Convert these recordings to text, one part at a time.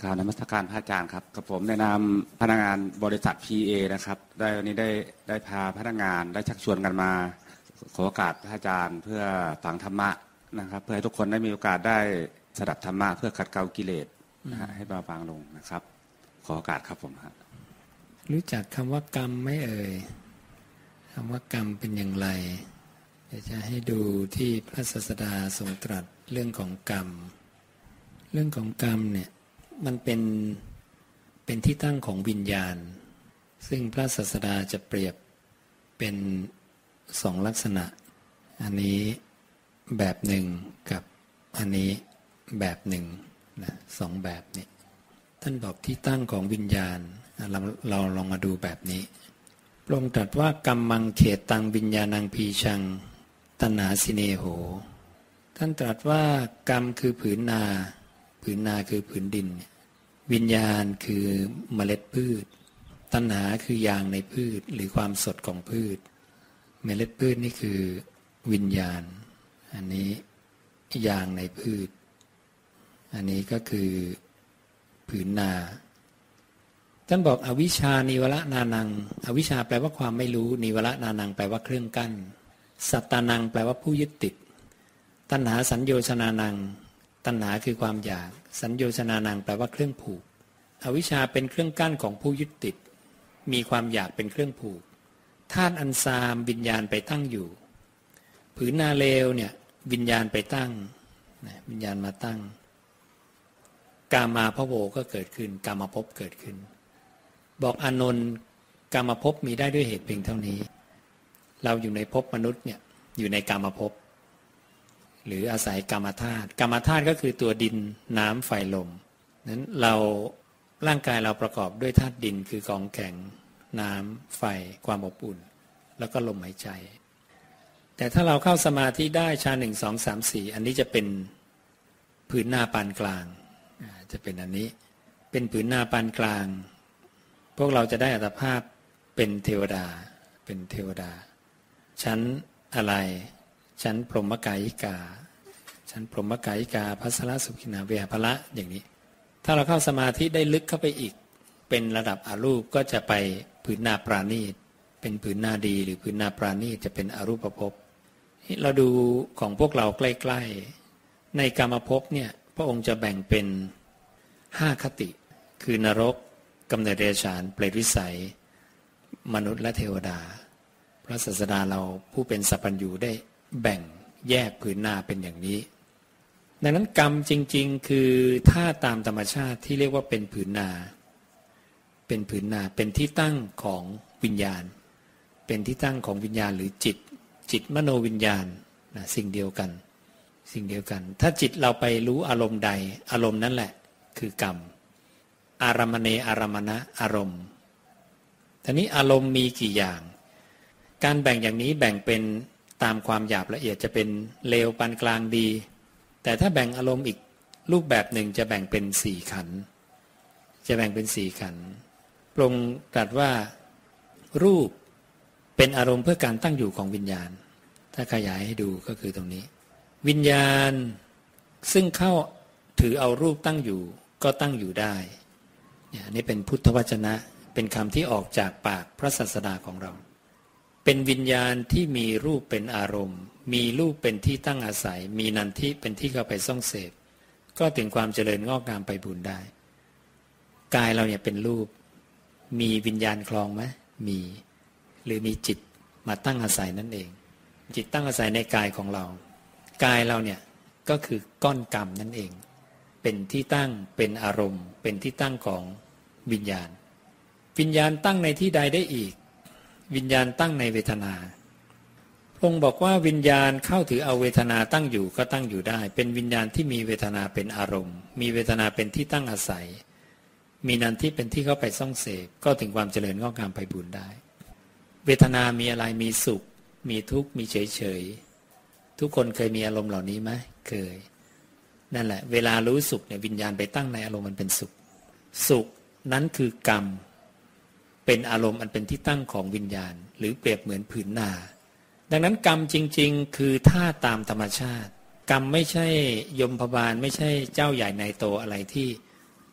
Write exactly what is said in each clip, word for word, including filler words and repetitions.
กราบนมัสการพระอาจารย์ครับกับผมในนามพนักงานบริษัท พี เอ นะครับได้วันนี้ได้ได้พาพนักงานได้ชักชวนกันมาขอโอกาสพระอาจารย์เพื่อฟังธรรมะนะครับเพื่อให้ทุกคนได้มีโอกาสได้สดับธรรมะเพื่อขัดเกลากิเลสนะฮะให้เบาบางลงนะครับขอโอกาสครับผมฮะรู้จักคำว่ากรรมไหมเอ่ยคำว่ากรรมเป็นอย่างไรเดี๋ยวจะให้ดูที่พระศาสดาทรงตรัสเรื่องของกรรมเรื่องของกรรมเนี่ยมันเป็นเป็นที่ตั้งของวิญญาณซึ่งพระศาสดาจะเปรียบเป็นสองลักษณะอันนี้แบบหนึ่งกับอันนี้แบบหนึ่งนะสองแบบนี้ท่านบอกที่ตั้งของวิญญาณเราเราลองมาดูแบบนี้พระองค์ตรัสว่ากรรมังเขตตังวิญญาณังพีชังตัณหาสิเนโหท่านตรัสว่ากรรมคือผืนนาผืนนาคือผืนดินวิญญาณคือเมล็ดพืชตัณหาคือยางในพืชหรือความสดของพืชเมล็ดพืชนี่คือวิญญาณอันนี้ยางในพืชอันนี้ก็คือผืนนาท่านบอกอวิชชานิวรนานังอวิชชาแปลว่าความไม่รู้นิวรนานังแปลว่าเครื่องกั้นสัตตานังแปลว่าผู้ยึดติดตัณหาสัญโยชนานังตัณหาคือความอยากสัญโยชนานังแปลว่าเครื่องผูกอวิชชาเป็นเครื่องกั้นของผู้ยึดติดมีความอยากเป็นเครื่องผูกธาตุอันซามวิญญาณไปตั้งอยู่ผืนนาเลวเนี่ยวิญญาณไปตั้งวิญญาณมาตั้งกามาภโวก็เกิดขึ้นกามภพเกิดขึ้นบอกอานนท์กามภพมีได้ด้วยเหตุเพียงเท่านี้เราอยู่ในภพมนุษย์เนี่ยอยู่ในกามภพหรืออาศัยกามธาตุกามธาตุก็คือตัวดินน้ำไฟลมนั้นเราร่างกายเราประกอบด้วยธาตุดินคือของแข็งน้ำไฟความอบอุ่นแล้วก็ลมหายใจแต่ถ้าเราเข้าสมาธิได้ฌานหนึ่งสองสามสี่อันนี้จะเป็นผืนนาปานกลางจะเป็นอันนี้เป็นผืนนาปานกลางพวกเราจะได้อัตภาพเป็นเทวดาเป็นเทวดาชั้นอะไรชั้นพรหมกายิกาชั้นพรหมกายิกาภัสสรสุขินาเวหภละอย่างนี้ถ้าเราเข้าสมาธิได้ลึกเข้าไปอีกเป็นระดับอรูปก็จะไปผืนนาปราณีตเป็นผืนนาดีหรือผืนนาปราณีตจะเป็นอรูปภพเราดูของพวกเราใกล้ๆในกามภพเนี่ยพระองค์จะแบ่งเป็นห้าคติคือนรกกำเนิดเดรัจฉานเปรตวิสัยมนุษย์และเทวดาพระศาสดาเราผู้เป็นสัพพัญญูได้แบ่งแยกผืนนาเป็นอย่างนี้ดังนั้นกรรมจริงๆคือท่าตามธรรมชาติที่เรียกว่าเป็นผืนนาเป็นผืนนาเป็นที่ตั้งของวิญญาณเป็นที่ตั้งของวิญญาณหรือจิตจิตมโนวิญญาณนะสิ่งเดียวกันสิ่งเดียวกันถ้าจิตเราไปรู้อารมณ์ใดอารมณ์นั่นแหละคือกรรมอารมณเนอารมณะอารมณ์ทีนี้อารมณ์มีกี่อย่างการแบ่งอย่างนี้แบ่งเป็นตามความหยาบละเอียดจะเป็นเลวปานกลางดีแต่ถ้าแบ่งอารมณ์อีกรูปแบบหนึ่งจะแบ่งเป็นสี่ขันธ์จะแบ่งเป็นสี่ขันธ์พระองค์ตรัสว่ารูปเป็นอารมณ์เพื่อการตั้งอยู่ของวิญญาณถ้าขยายให้ดูก็คือตรงนี้วิญญาณซึ่งเข้าถือเอารูปตั้งอยู่ก็ตั้งอยู่ได้เนี่ยนี่เป็นพุทธวจนะเป็นคำที่ออกจากปากพระศาสดาของเราเป็นวิญญาณที่มีรูปเป็นอารมณ์มีรูปเป็นที่ตั้งอาศัยมีนันทิเป็นที่เข้าไปซ่องเสพก็ถึงความเจริญงอกงามไปบุญได้กายเราเนี่ยเป็นรูปมีวิญญาณคลองไหมมีหรือมีจิตมาตั้งอาศัยนั่นเองจิตตั้งอาศัยในกายของเรากายเราเนี่ยก็คือก้อนกรรมนั่นเองเป็นที่ตั้งเป็นอารมณ์เป็นที่ตั้งของวิญญาณวิญญาณตั้งในที่ใดได้อีกวิญญาณตั้งในเวทนาพระองค์บอกว่าวิญญาณเข้าถือเอาเวทนาตั้งอยู่ก็ตั้งอยู่ได้เป็นวิญญาณที่มีเวทนาเป็นอารมณ์มีเวทนาเป็นที่ตั้งอาศัยมีนันทิเป็นที่เข้าไปซ่องเสพก็ถึงความเจริญงอกงามไพบูลย์ได้เวทนามีอะไรมีสุขมีทุกข์มีเฉยเฉยทุกคนเคยมีอารมณ์เหล่านี้ไหมเคยนั่นแหละเวลารู้สุขเนี่ยวิญญาณไปตั้งในอารมณ์มันเป็นสุขสุขนั้นคือกรรมเป็นอารมณ์อันเป็นที่ตั้งของวิญญาณหรือเปรียบเหมือนผืนนาดังนั้นกรรมจริงๆคือท่าตามธรรมชาติกรรมไม่ใช่ยมพบาลไม่ใช่เจ้าใหญ่นายโตอะไรที่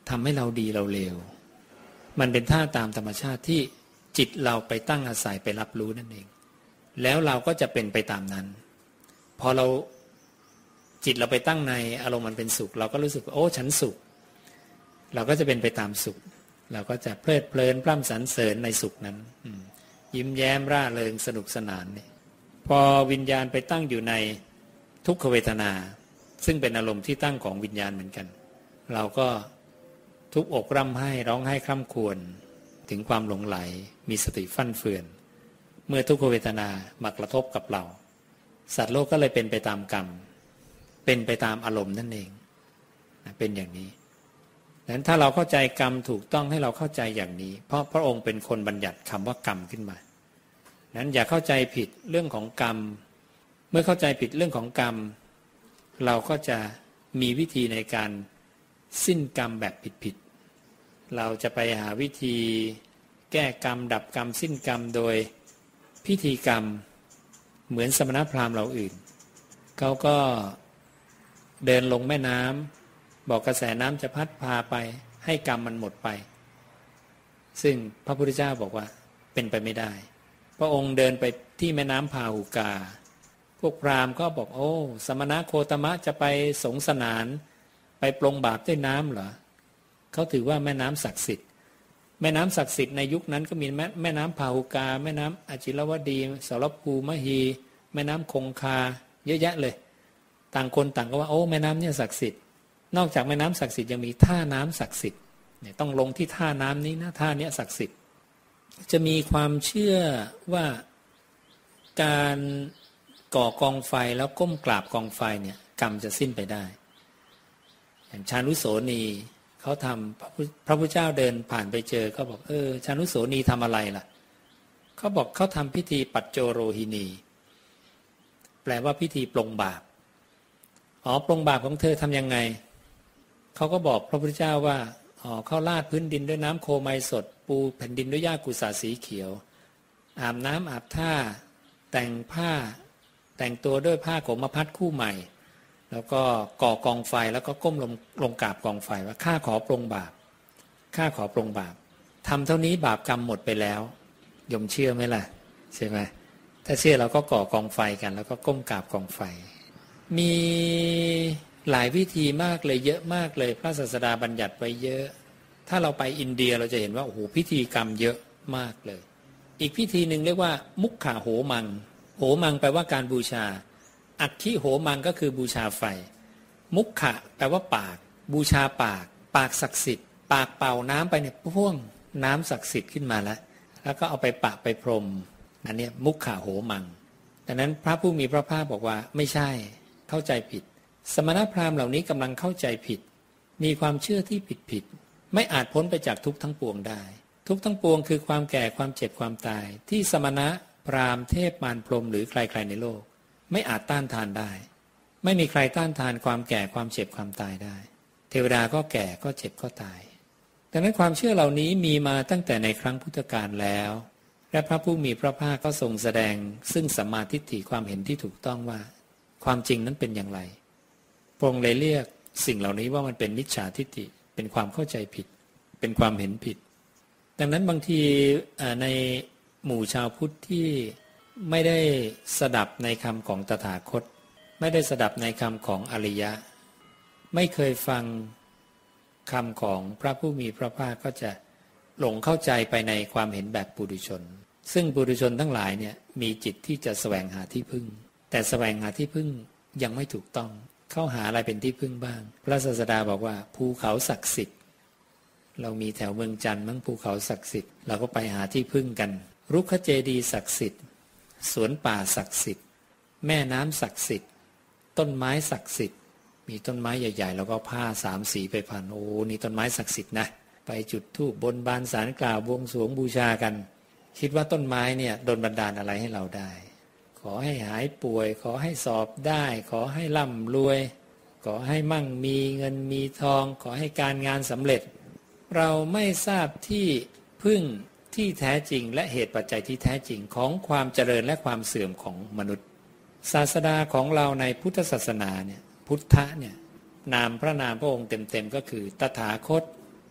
ทำให้เราดีเราเลวมันเป็นท่าตามธรรมชาติที่จิตเราไปตั้งอาศัยไปรับรู้นั่นเองแล้วเราก็จะเป็นไปตามนั้นพอเราจิตเราไปตั้งในอารมณ์มันเป็นสุขเราก็รู้สึกโอ้ฉันสุขเราก็จะเป็นไปตามสุขเราก็จะเพลิดเพลินพร่ำสรรเสริญในสุขนั้นยิ้มแย้มร่าเริงสนุกสนานเนี่ยพอวิญญาณไปตั้งอยู่ในทุกขเวทนาซึ่งเป็นอารมณ์ที่ตั้งของวิญญาณเหมือนกันเราก็ทุบอกร่ำไห้ร้องไห้คร่ำครวญถึงความหลงไหลมีสติฟั่นเฟือนเมื่อทุกขเวทนามากระทบกับเราสัตว์โลกก็เลยเป็นไปตามกรรมเป็นไปตามอารมณ์นั่นเองเป็นอย่างนี้ดังนั้นถ้าเราเข้าใจกรรมถูกต้องให้เราเข้าใจอย่างนี้เพราะพระองค์เป็นคนบัญญัติคำว่ากรรมขึ้นมานั้นอย่าเข้าใจผิดเรื่องของกรรมเมื่อเข้าใจผิดเรื่องของกรรมเราก็จะมีวิธีในการสิ้นกรรมแบบผิดๆเราจะไปหาวิธีแก้กรรมดับกรรมสิ้นกรรมโดยพิธีกรรมเหมือนสมณพราหมณ์เราอื่นเขาก็เดินลงแม่น้ำบอกกระแสน้ำจะพัดพาไปให้กรรมมันหมดไปซึ่งพระพุทธเจ้าบอกว่าเป็นไปไม่ได้พระองค์เดินไปที่แม่น้ำพาหุกาพวกพราหมณ์ก็บอกโอ้สมณะโคตมะจะไปสงสนานไปปลงบาปด้วยน้ำเหรอเขาถือว่าแม่น้ำศักดิ์สิทธิ์แม่น้ำศักดิ์สิทธิ์ในยุคนั้นก็มีแม่แม่น้ำพาหุกาแม่น้ำอจิรวดีสารภูมหีแม่น้ำคงคาเยอะแยะเลยต่างคนต่างก็ว่าโอ้แม่น้ำเนี่ยศักดิ์สิทธิ์นอกจากแม่น้ำศักดิ์สิทธิ์ยังมีท่าน้ำศักดิ์สิทธิ์เนี่ยต้องลงที่ท่าน้ำนี้นะท่านี้ศักดิ์สิทธิ์จะมีความเชื่อว่าการก่อกองไฟแล้วก้มกราบกองไฟเนี่ยกรรมจะสิ้นไปได้อย่างชานุโสนีเขาทำพระพุทธเจ้าเดินผ่านไปเจอเขาบอกเออชานุโสนีทำอะไรล่ะเขาบอกเขาทำพิธีปัจโจโรหินีแปลว่าพิธีปลงบาปอ๋อปลงบาปของเธอทำยังไงเขาก็บอกพระพุทธเจ้าว่าอ๋อเขาลาดพื้นดินด้วยน้ำโคไมสดปูแผ่นดินด้วยหญ้ากุสาสีเขียวอาบน้ำอาบท่าแต่งผ้าแต่งตัวด้วยผ้าขมพัดคู่ใหม่แล้วก็ก่อกองไฟแล้วก็ก้มลงลงกราบกองไฟว่าข้าขอปลงบาปข้าขอปลงบาปทำเท่านี้บาปกรรมหมดไปแล้วยมเชื่อไหมล่ะใช่ไหมถ้าเชื่อเราก็ก่อกองไฟกันแล้วก็ก้มกราบกองไฟมีหลายวิธีมากเลยเยอะมากเลยพระศาสดาบัญญัติไว้เยอะถ้าเราไปอินเดียเราจะเห็นว่าโอ้โหพิธีกรรมเยอะมากเลยอีกพิธีหนึ่งเรียกว่ามุขขาโหมังโหมังแปลว่าการบูชาอัคคิโหมังก็คือบูชาไฟมุขขะแปลว่าปากบูชาปากปากศักดิ์สิทธิ์ปากเป่าน้ำไปเนี่ยพ่วงน้ำศักดิ์สิทธิ์ขึ้นมาแล้วแล้วก็เอาไปปะไปพรมอันนี้มุขขาโหมังดังนั้นพระผู้มีพระภาคบอกว่าไม่ใช่เข้าใจผิดสมณพราหมณ์เหล่านี้กำลังเข้าใจผิดมีความเชื่อที่ผิดผิดไม่อาจพ้นไปจากทุกข์ทั้งปวงได้ทุกข์ทั้งปวงคือความแก่ความเจ็บความตายที่สมณะพราหมณ์เทพมารพรหมหรือใครๆในโลกไม่อาจต้านทานได้ไม่มีใครต้านทานความแก่ความเจ็บความตายได้เทวดาก็แก่ก็เจ็บก็ตายดังนั้นความเชื่อเหล่านี้มีมาตั้งแต่ในครั้งพุทธกาลแล้วและพระผู้มีพระภาคก็ทรงแสดงซึ่งสัมมาทิฏฐิความเห็นที่ถูกต้องว่าความจริงนั้นเป็นอย่างไรพระองค์เลยเรียกสิ่งเหล่านี้ว่ามันเป็นมิจฉาทิฏฐิเป็นความเข้าใจผิดเป็นความเห็นผิดดังนั้นบางทีในหมู่ชาวพุทธที่ไม่ได้สดับในคำของตถาคตไม่ได้สดับในคำของอริยะไม่เคยฟังคำของพระผู้มีพระภาคก็จะหลงเข้าใจไปในความเห็นแบบปุถุชนซึ่งปุถุชนทั้งหลายเนี่ยมีจิตที่จะแสวงหาที่พึ่งแต่แสวงหาที่พึ่งยังไม่ถูกต้องเข้าหาอะไรเป็นที่พึ่งบ้างพระศาสดาบอกว่าภูเขาศักดิ์สิทธิ์เรามีแถวเมืองจันทร์มั้งภูเขาศักดิ์สิทธิ์เราก็ไปหาที่พึ่งกันรุกขเจดีย์ศักดิ์สิทธิ์สวนป่าศักดิ์สิทธิ์แม่น้ำศักดิ์สิทธิ์ต้นไม้ศักดิ์สิทธิ์มีต้นไม้ใหญ่ๆแล้วก็ผ้าสามสีไปพันโอ้นี่ต้นไม้ศักดิ์สิทธิ์นะไปจุดธูปบนบานศาลกล่าวบวงสรวงบูชากันคิดว่าต้นไม้เนี่ยดลบันดาลอะไรให้เราได้ขอให้หายป่วยขอให้สอบได้ขอให้ร่ำรวยขอให้มั่งมีเงินมีทองขอให้การงานสำเร็จเราไม่ทราบที่พึ่งที่แท้จริงและเหตุปัจจัยที่แท้จริงของความเจริญและความเสื่อมของมนุษย์ศาสดาของเราในพุทธศาสนาเนี่ยพุทธะเนี่ยนามพระนามพระองค์เต็มๆก็คือตถาคต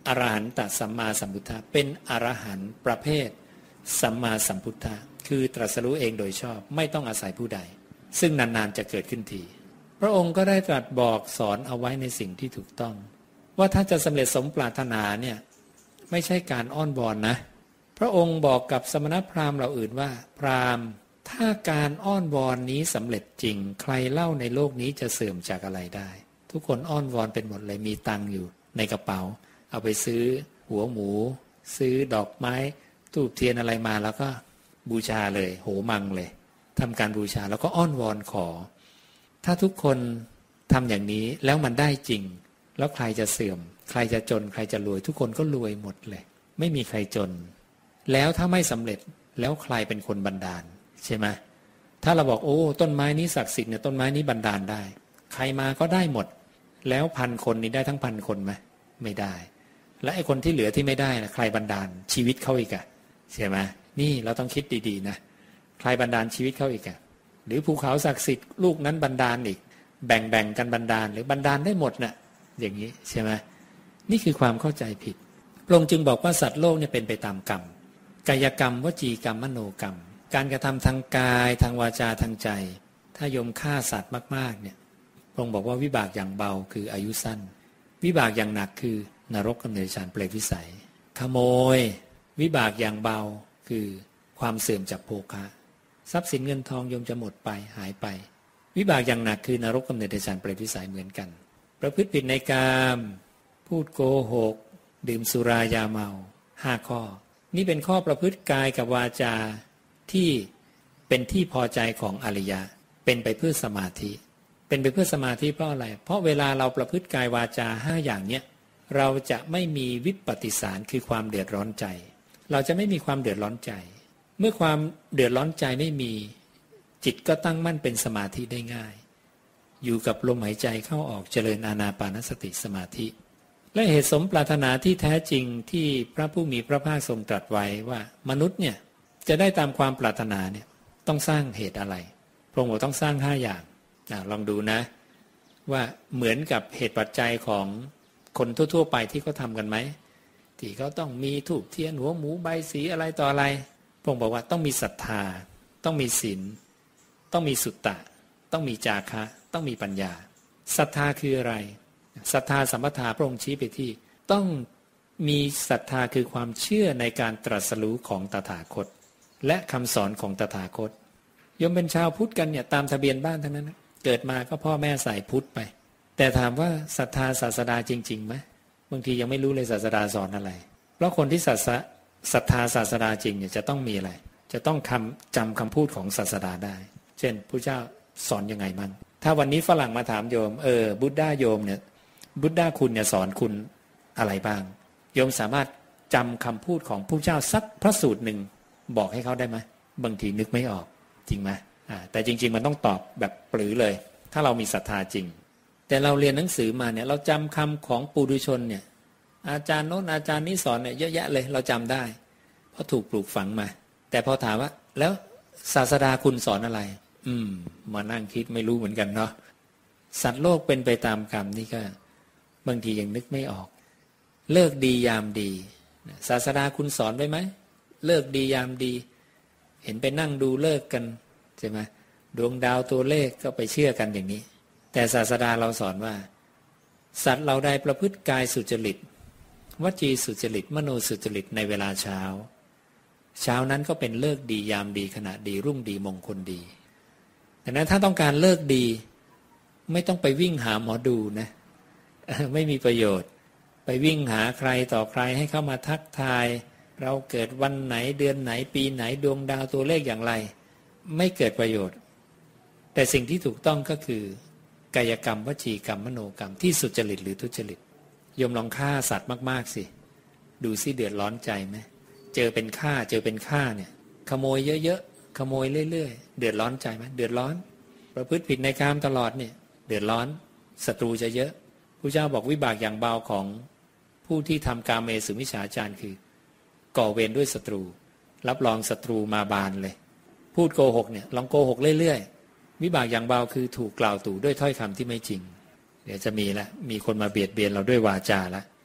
อรหันตสัมมาสัมพุทธะเป็นอรหันต์ประเภทสัมมาสัมพุทธะคือตรัสรู้เองโดยชอบไม่ต้องอาศัยผู้ใดซึ่งนานๆจะเกิดขึ้นทีพระองค์ก็ได้ตรัสบอกสอนเอาไว้ในสิ่งที่ถูกต้องว่าถ้าจะสำเร็จสมปรารถนาเนี่ยไม่ใช่การอ้อนวอนนะพระองค์บอกกับสมณพราหมณ์เหล่าอื่นว่าพราหมณ์ถ้าการอ้อนวอนนี้สำเร็จจริงใครเล่าในโลกนี้จะเสื่อมจากอะไรได้ทุกคนอ้อนวอนเป็นหมดเลยมีตังค์อยู่ในกระเป๋าเอาไปซื้อหัวหมูซื้อดอกไม้ธูปเทียนอะไรมาแล้วก็บูชาเลยโหมังเลยทำการบูชาแล้วก็อ้อนวอนขอถ้าทุกคนทำอย่างนี้แล้วมันได้จริงแล้วใครจะเสื่อมใครจะจนใครจะรวยทุกคนก็รวยหมดเลยไม่มีใครจนแล้วถ้าไม่สำเร็จแล้วใครเป็นคนบันดาลใช่ไหมถ้าเราบอกโอ้ต้นไม้นี้ศักดิ์สิทธิ์เนี่ยต้นไม้นี้บันดาลได้ใครมาก็ได้หมดแล้วพันคนนี้ได้ทั้งพันคนไหมไม่ได้และไอ้คนที่เหลือที่ไม่ได้นะใครบันดาลชีวิตเขาอีกอะใช่ไหมนี่เราต้องคิดดีๆนะใครบันดาลชีวิตเขาอีกอะหรือภูเขาศักดิ์สิทธิ์ลูกนั้นบันดาลอีกแบ่งๆกันบันดาลหรือบันดาลได้หมดนะ่ะอย่างนี้ใช่ไหมนี่คือความเข้าใจผิดพระองค์จึงบอกว่าสัตว์โลกเนี่ยเป็นไปตามกรรมกายกรรมวจีกรรมมโนกรรมการกระทำทางกายทางวาจาทางใจถ้าโยมฆ่าสัตว์มากๆเนี่ยพระองค์บอกว่าวิบากอย่างเบาคืออายุสั้นวิบากอย่างหนักคือนรกกำเนิดฌานเปรตวิสัยขโมยวิบากอย่างเบาคือความเสื่อมจากโภคะทรัพย์สินเงินทองโยมจะหมดไปหายไปวิบากอย่างหนักคือนรกกำเนิดฌานเปรตวิสัยเหมือนกันประพฤติผิดในกามพูดโกหกดื่มสุรายาเมาห้าข้อนี่เป็นข้อประพฤติกายกับวาจาที่เป็นที่พอใจของอริยะเป็นไปเพื่อสมาธิเป็นไปเพื่อสมาธิเพราะอะไรเพราะเวลาเราประพฤติกายวาจาห้าอย่างเนี้ยเราจะไม่มีวิปฏิสารคือความเดือดร้อนใจเราจะไม่มีความเดือดร้อนใจเมื่อความเดือดร้อนใจไม่มีจิตก็ตั้งมั่นเป็นสมาธิได้ง่ายอยู่กับลมหายใจเข้าออกเจริญอานาปานสติสมาธิและเหตุสมปรารถนาที่แท้จริงที่พระผู้มีพระภาคทรงตรัสไว้ว่ามนุษย์เนี่ยจะได้ตามความปรารถนาเนี่ยต้องสร้างเหตุอะไรพระองค์บอกต้องสร้างห้าอย่างลองดูนะว่าเหมือนกับเหตุปัจจัยของคนทั่วๆไปที่เขาทำกันไหมที่เขาต้องมีธูปเทียนหัวหมูใบสีอะไรต่ออะไรพระองค์บอกว่าต้องมีศรัทธาต้องมีศีลต้องมีสุตตะต้องมีจาคะต้องมีปัญญาศรัทธาคืออะไรศรัทธาสัมปทาพระองค์ชี้ไปที่ต้องมีศรัทธาคือความเชื่อในการตรัสรู้ของตถาคตและคำสอนของตถาคตโยมเป็นชาวพุทธกันเนี่ยตามทะเบียนบ้านทั้งนั้นนะเกิดมาก็พ่อแม่ใส่พุทธไปแต่ถามว่าศรัทธาศาสดาจริงๆไหมบางทียังไม่รู้เลยศาสดาสอนอะไรเพราะคนที่ศรัทธาศรัทธาศาสดาจริงเนี่ยจะต้องมีอะไรจะต้องคำจำคำพูดของศาสดาได้เช่นพระเจ้าสอนยังไงมั่งถ้าวันนี้ฝรั่งมาถามโยมเออบุตด้าโยมเนี่ยบุตด้าคุณเนี่ยสอนคุณอะไรบ้างโยมสามารถจำคำพูดของพระเจ้าสักพระสูตรหนึ่งบอกให้เขาได้ไหมบางทีนึกไม่ออกจริงไหมอ่าแต่จริงๆมันต้องตอบแบบปรือเลยถ้าเรามีศรัทธาจริงแต่เราเรียนหนังสือมาเนี่ยเราจำคำของปุถุชนเนี่ยอาจารย์โน้นอาจารย์นี้สอนเนี่ยเยอะแยะเลยเราจำได้เพราะถูกปลูกฝังมาแต่พอถามว่าแล้วศาสดาคุณสอนอะไรอืมมานั่งคิดไม่รู้เหมือนกันเนาะสัตว์โลกเป็นไปตามกรรมนี่ก็บางทียังนึกไม่ออกเลิกดียามดีศาสดาคุณสอนไว้ไหมเลิกดียามดีเห็นไปนั่งดูเลิกกันใช่ไหมดวงดาวตัวเลขก็ไปเชื่อกันอย่างนี้แต่ศาสดาเราสอนว่าสัตว์เราได้ประพฤติกายสุจริตวจีสุจริตมโนสุจริตในเวลาเช้าเช้านั้นก็เป็นเลิกดียามดีขณะดีรุ่งดีมงคลดีดังนั้นถ้าต้องการเลิกดีไม่ต้องไปวิ่งหาหมอดูนะไม่มีประโยชน์ไปวิ่งหาใครต่อใครให้เข้ามาทักทายเราเกิดวันไหนเดือนไหนปีไหนดวงดาวตัวเลขอย่างไรไม่เกิดประโยชน์แต่สิ่งที่ถูกต้องก็คือกายกรรมวจีกรรมมโนกรรมที่สุจริตหรือทุจริตโยมลองฆ่าสัตว์มากๆสิดูสิเดือดร้อนใจไหมเจอเป็นฆ่าเจอเป็นฆ่าเนี่ยขโมยเยอะๆขโมยเรื่อยๆเดือดร้อนใจไหมเดือดร้อนประพฤติผิดในกามตลอดเนี่ยเดือดร้อนศัตรูจะเยอะพระเจ้าบอกวิบากอย่างเบาของผู้ที่ทำกาเมสุมิจฉาจารคือก่อเวรด้วยศัตรูรับรองศัตรูมาบานเลยพูดโกหกเนี่ยลองโกหกเรื่อยๆวิบากอย่างเบาคือถูกกล่าวตู่ด้วยถ้อยคำที่ไม่จริงเดี๋ยวจะมีละมีคนมาเบียดเบียนเราด้วยวาจาละ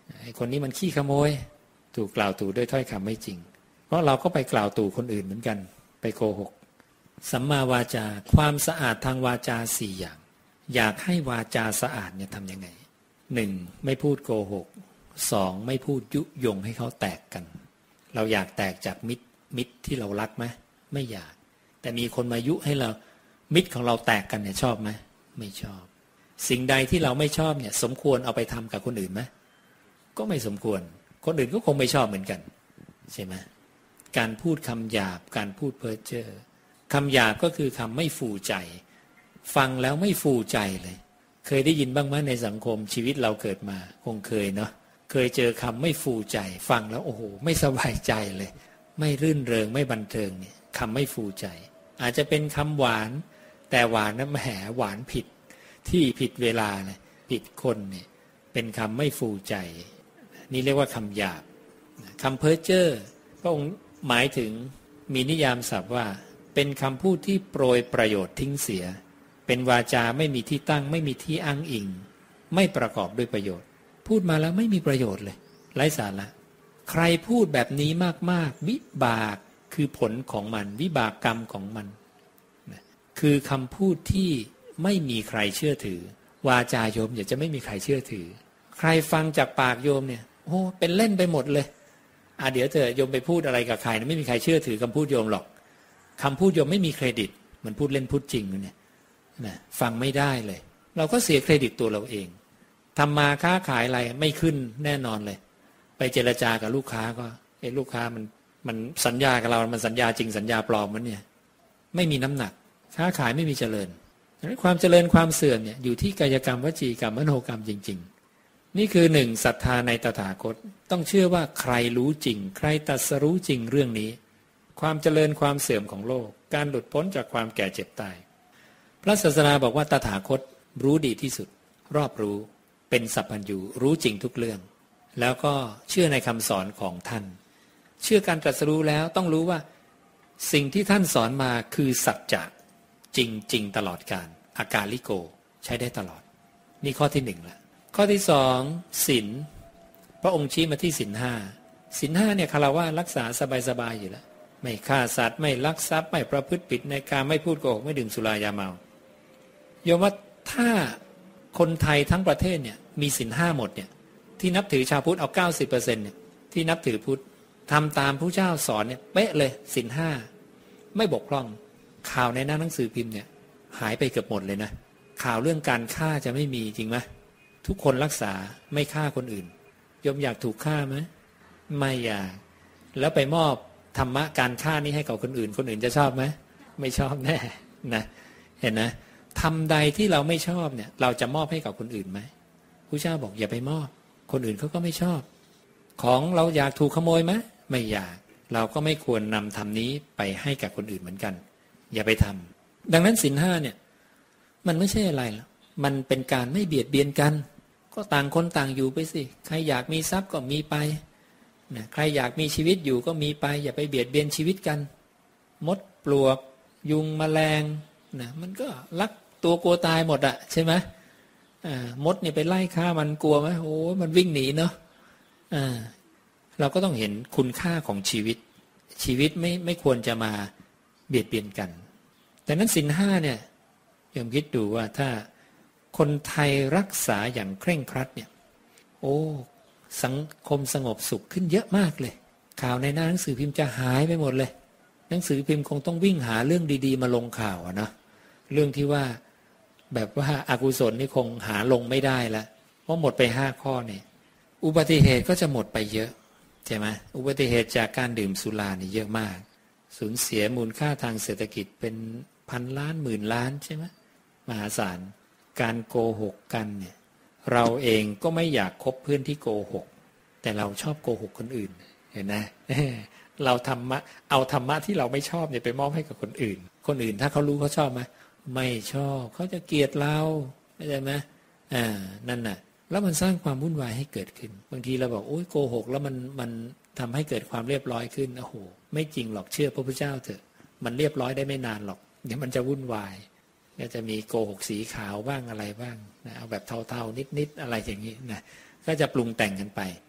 ไอ้คนนี้มันขี้ขโมยถูกกล่าวตู่ด้วยถ้อยคำไม่จริงเพราะเราก็ไปกล่าวตู่คนอื่นเหมือนกันไปโกหกสัมมาวาจาความสะอาดทางวาจาสี่อย่างอยากให้วาจาสะอาดเนี่ยทำยังไงหนึ่งไม่พูดโกหกสองไม่พูดยุยงให้เขาแตกกันเราอยากแตกจากมิตรมิตรที่เรารักไหมไม่อยากแต่มีคนมายุให้เรามิตรของเราแตกกันเนี่ยชอบไหมไม่ชอบสิ่งใดที่เราไม่ชอบเนี่ยสมควรเอาไปทำกับคนอื่นไหมก็ไม่สมควรคนอื่นก็คงไม่ชอบเหมือนกันใช่ไหมการพูดคำหยาบการพูดเพ้อเจ้อคำหยาบก็คือคำไม่ฟูใจฟังแล้วไม่ฟูใจเลยเคยได้ยินบ้างไหมในสังคมชีวิตเราเกิดมาคงเคยเนาะเคยเจอคำไม่ฟูใจฟังแล้วโอ้โหไม่สบายใจเลยไม่รื่นเริงไม่บันเทิงเนี่ยคำไม่ฟูใจอาจจะเป็นคำหวานแต่หวานน้ำแหหวานผิดที่ผิดเวลาเลยผิดคนเนี่ยเป็นคำไม่ฟูใจนี่เรียกว่าคำหยาบคำเพ้อเจ้อพระองค์หมายถึงมีนิยามศัพท์ว่าเป็นคำพูดที่โปรยประโยชน์ทิ้งเสียเป็นวาจาไม่มีที่ตั้งไม่มีที่อ้างอิงไม่ประกอบด้วยประโยชน์พูดมาแล้วไม่มีประโยชน์เลยไร้สาระใครพูดแบบนี้มากๆวิบากคือผลของมันวิบากกรรมของมันคือคำพูดที่ไม่มีใครเชื่อถือวาจาโยมอย่าจะไม่มีใครเชื่อถือใครฟังจากปากโยมเนี่ยโอ้เป็นเล่นไปหมดเลยอ่ะเดี๋ยวเธอโยมไปพูดอะไรกับใครนะไม่มีใครเชื่อถือคำพูดโยมหรอกคำพูดโยมไม่มีเครดิตมันพูดเล่นพูดจริงเนี่ยนะฟังไม่ได้เลยเราก็เสียเครดิตตัวเราเองทำมาค้าขายอะไรไม่ขึ้นแน่นอนเลยไปเจรจากับลูกค้าก็ไอ้ลูกค้ามันมันสัญญากับเรามันสัญญาจริงสัญญาปลอมมันเนี่ยไม่มีน้ำหนักค้าขายไม่มีเจริญความเจริญความเสื่อมเนี่ยอยู่ที่กายกรรมวจีกรรมมโนกรรมจริงๆนี่คือหนึ่งศรัทธาในตถาคตต้องเชื่อว่าใครรู้จริงใครตรัสรู้จริงเรื่องนี้ความเจริญความเสื่อมของโลกการหลุดพ้นจากความแก่เจ็บตายพระศาสนาบอกว่าตถาคตรู้ดีที่สุดรอบรู้เป็นสัพพัญญูรู้จริงทุกเรื่องแล้วก็เชื่อในคำสอนของท่านเชื่อการตรัสรู้แล้วต้องรู้ว่าสิ่งที่ท่านสอนมาคือสัจจะจริงจริงตลอดกาลอากาลิโกใช้ได้ตลอดนี่ข้อที่หนึ่งละข้อที่สองศีลพระองค์ชี้มาที่ศีลห้าศีลห้าเนี่ยคารวะรักษาสบายๆอยู่แล้วไม่ฆ่าสัตว์ไม่ลักทรัพย์ไม่ประพฤติผิดในการไม่พูดโกหกไม่ดื่มสุรายาเมาโยมว่าถ้าคนไทยทั้งประเทศเนี่ยมีศีลห้าหมดเนี่ยที่นับถือชาวพุทธเอา เก้าสิบเปอร์เซ็นต์ เนี่ยที่นับถือพุทธทำตามผู้เจ้าสอนเนี่ยเป๊ะเลยศีลห้าไม่บกพร่องข่าวในหน้าหนังสือพิมพ์เนี่ยหายไปเกือบหมดเลยนะข่าวเรื่องการฆ่าจะไม่มีจริงไหมทุกคนรักษาไม่ฆ่าคนอื่นโยมอยากถูกฆ่าไหมไม่อยากแล้วไปมอบธรรมะการฆ่านี้ให้กับคนอื่นคนอื่นจะชอบไหมไม่ชอบแน่นะเห็นนะทำใดที่เราไม่ชอบเนี่ยเราจะมอบให้กับคนอื่นไหมผู้เจ้าบอกอย่าไปมอบคนอื่นเขาก็ไม่ชอบของเราอยากถูกขโมยไหมไม่อยากเราก็ไม่ควรนำธรรมนี้ไปให้กับคนอื่นเหมือนกันอย่าไปทำดังนั้นศีลห้าเนี่ยมันไม่ใช่อะไรหรอกมันเป็นการไม่เบียดเบียนกันก็ต่างคนต่างอยู่ไปสิใครอยากมีทรัพย์ก็มีไปนะใครอยากมีชีวิตอยู่ก็มีไปอย่าไปเบียดเบียนชีวิตกันมดปลวกยุงแมลงนะมันก็รักตัวกลัวตายหมดอะใช่ไหมอ่ามดเนี่ยไปไล่ฆ่ามันกลัวไหมโอ้มันวิ่งหนีเนาะอ่าเราก็ต้องเห็นคุณค่าของชีวิตชีวิตไม่ไม่ควรจะมาเบียดเบียนกันแต่นั้นศีลห้าเนี่ยโยมคิดดูว่าถ้าคนไทยรักษาอย่างเคร่งครัดเนี่ยโอ้สังคมสงบสุขขึ้นเยอะมากเลยข่าวในหน้าหนังสือพิมพ์จะหายไปหมดเลยหนังสือพิมพ์คงต้องวิ่งหาเรื่องดีๆมาลงข่าวนะเรื่องที่ว่าแบบว่าอกุศลนี่คงหาลงไม่ได้ละเพราะหมดไปห้าข้อเนี่ยอุบัติเหตุก็จะหมดไปเยอะใช่ไหมอุบัติเหตุจากการดื่มสุรานี่เยอะมากสูญเสียมูลค่าทางเศรษฐกิจเป็นพันล้านหมื่นล้านใช่ไหมมหาศาลการโกหกกันเนี่ยเราเองก็ไม่อยากคบเพื่อนที่โกหกแต่เราชอบโกหกคนอื่นเห็นไหมเราธรรมะเอาธรรมะที่เราไม่ชอบเนี่ยไปมอบให้กับคนอื่นคนอื่นถ้าเขารู้เขาชอบไหมไม่ชอบเขาจะเกลียดเราเข้าใจไหมอ่านั่นน่ะแล้วมันสร้างความวุ่นวายให้เกิดขึ้นบางทีเราบอกโอ้ยโกหกแล้วมันมันทำให้เกิดความเรียบร้อยขึ้นโอ้โหไม่จริงหรอกเชื่อพระพุทธเจ้าเถอะมันเรียบร้อยได้ไม่นานหรอกเดี๋ยวมันจะวุ่นวายก็จะมีโกหกสีขาวบ้างอะไรบ้างนะเอาแบบเทาๆนิดๆอะไรอย่างนี้นะก็จะปรุงแต่งกันไป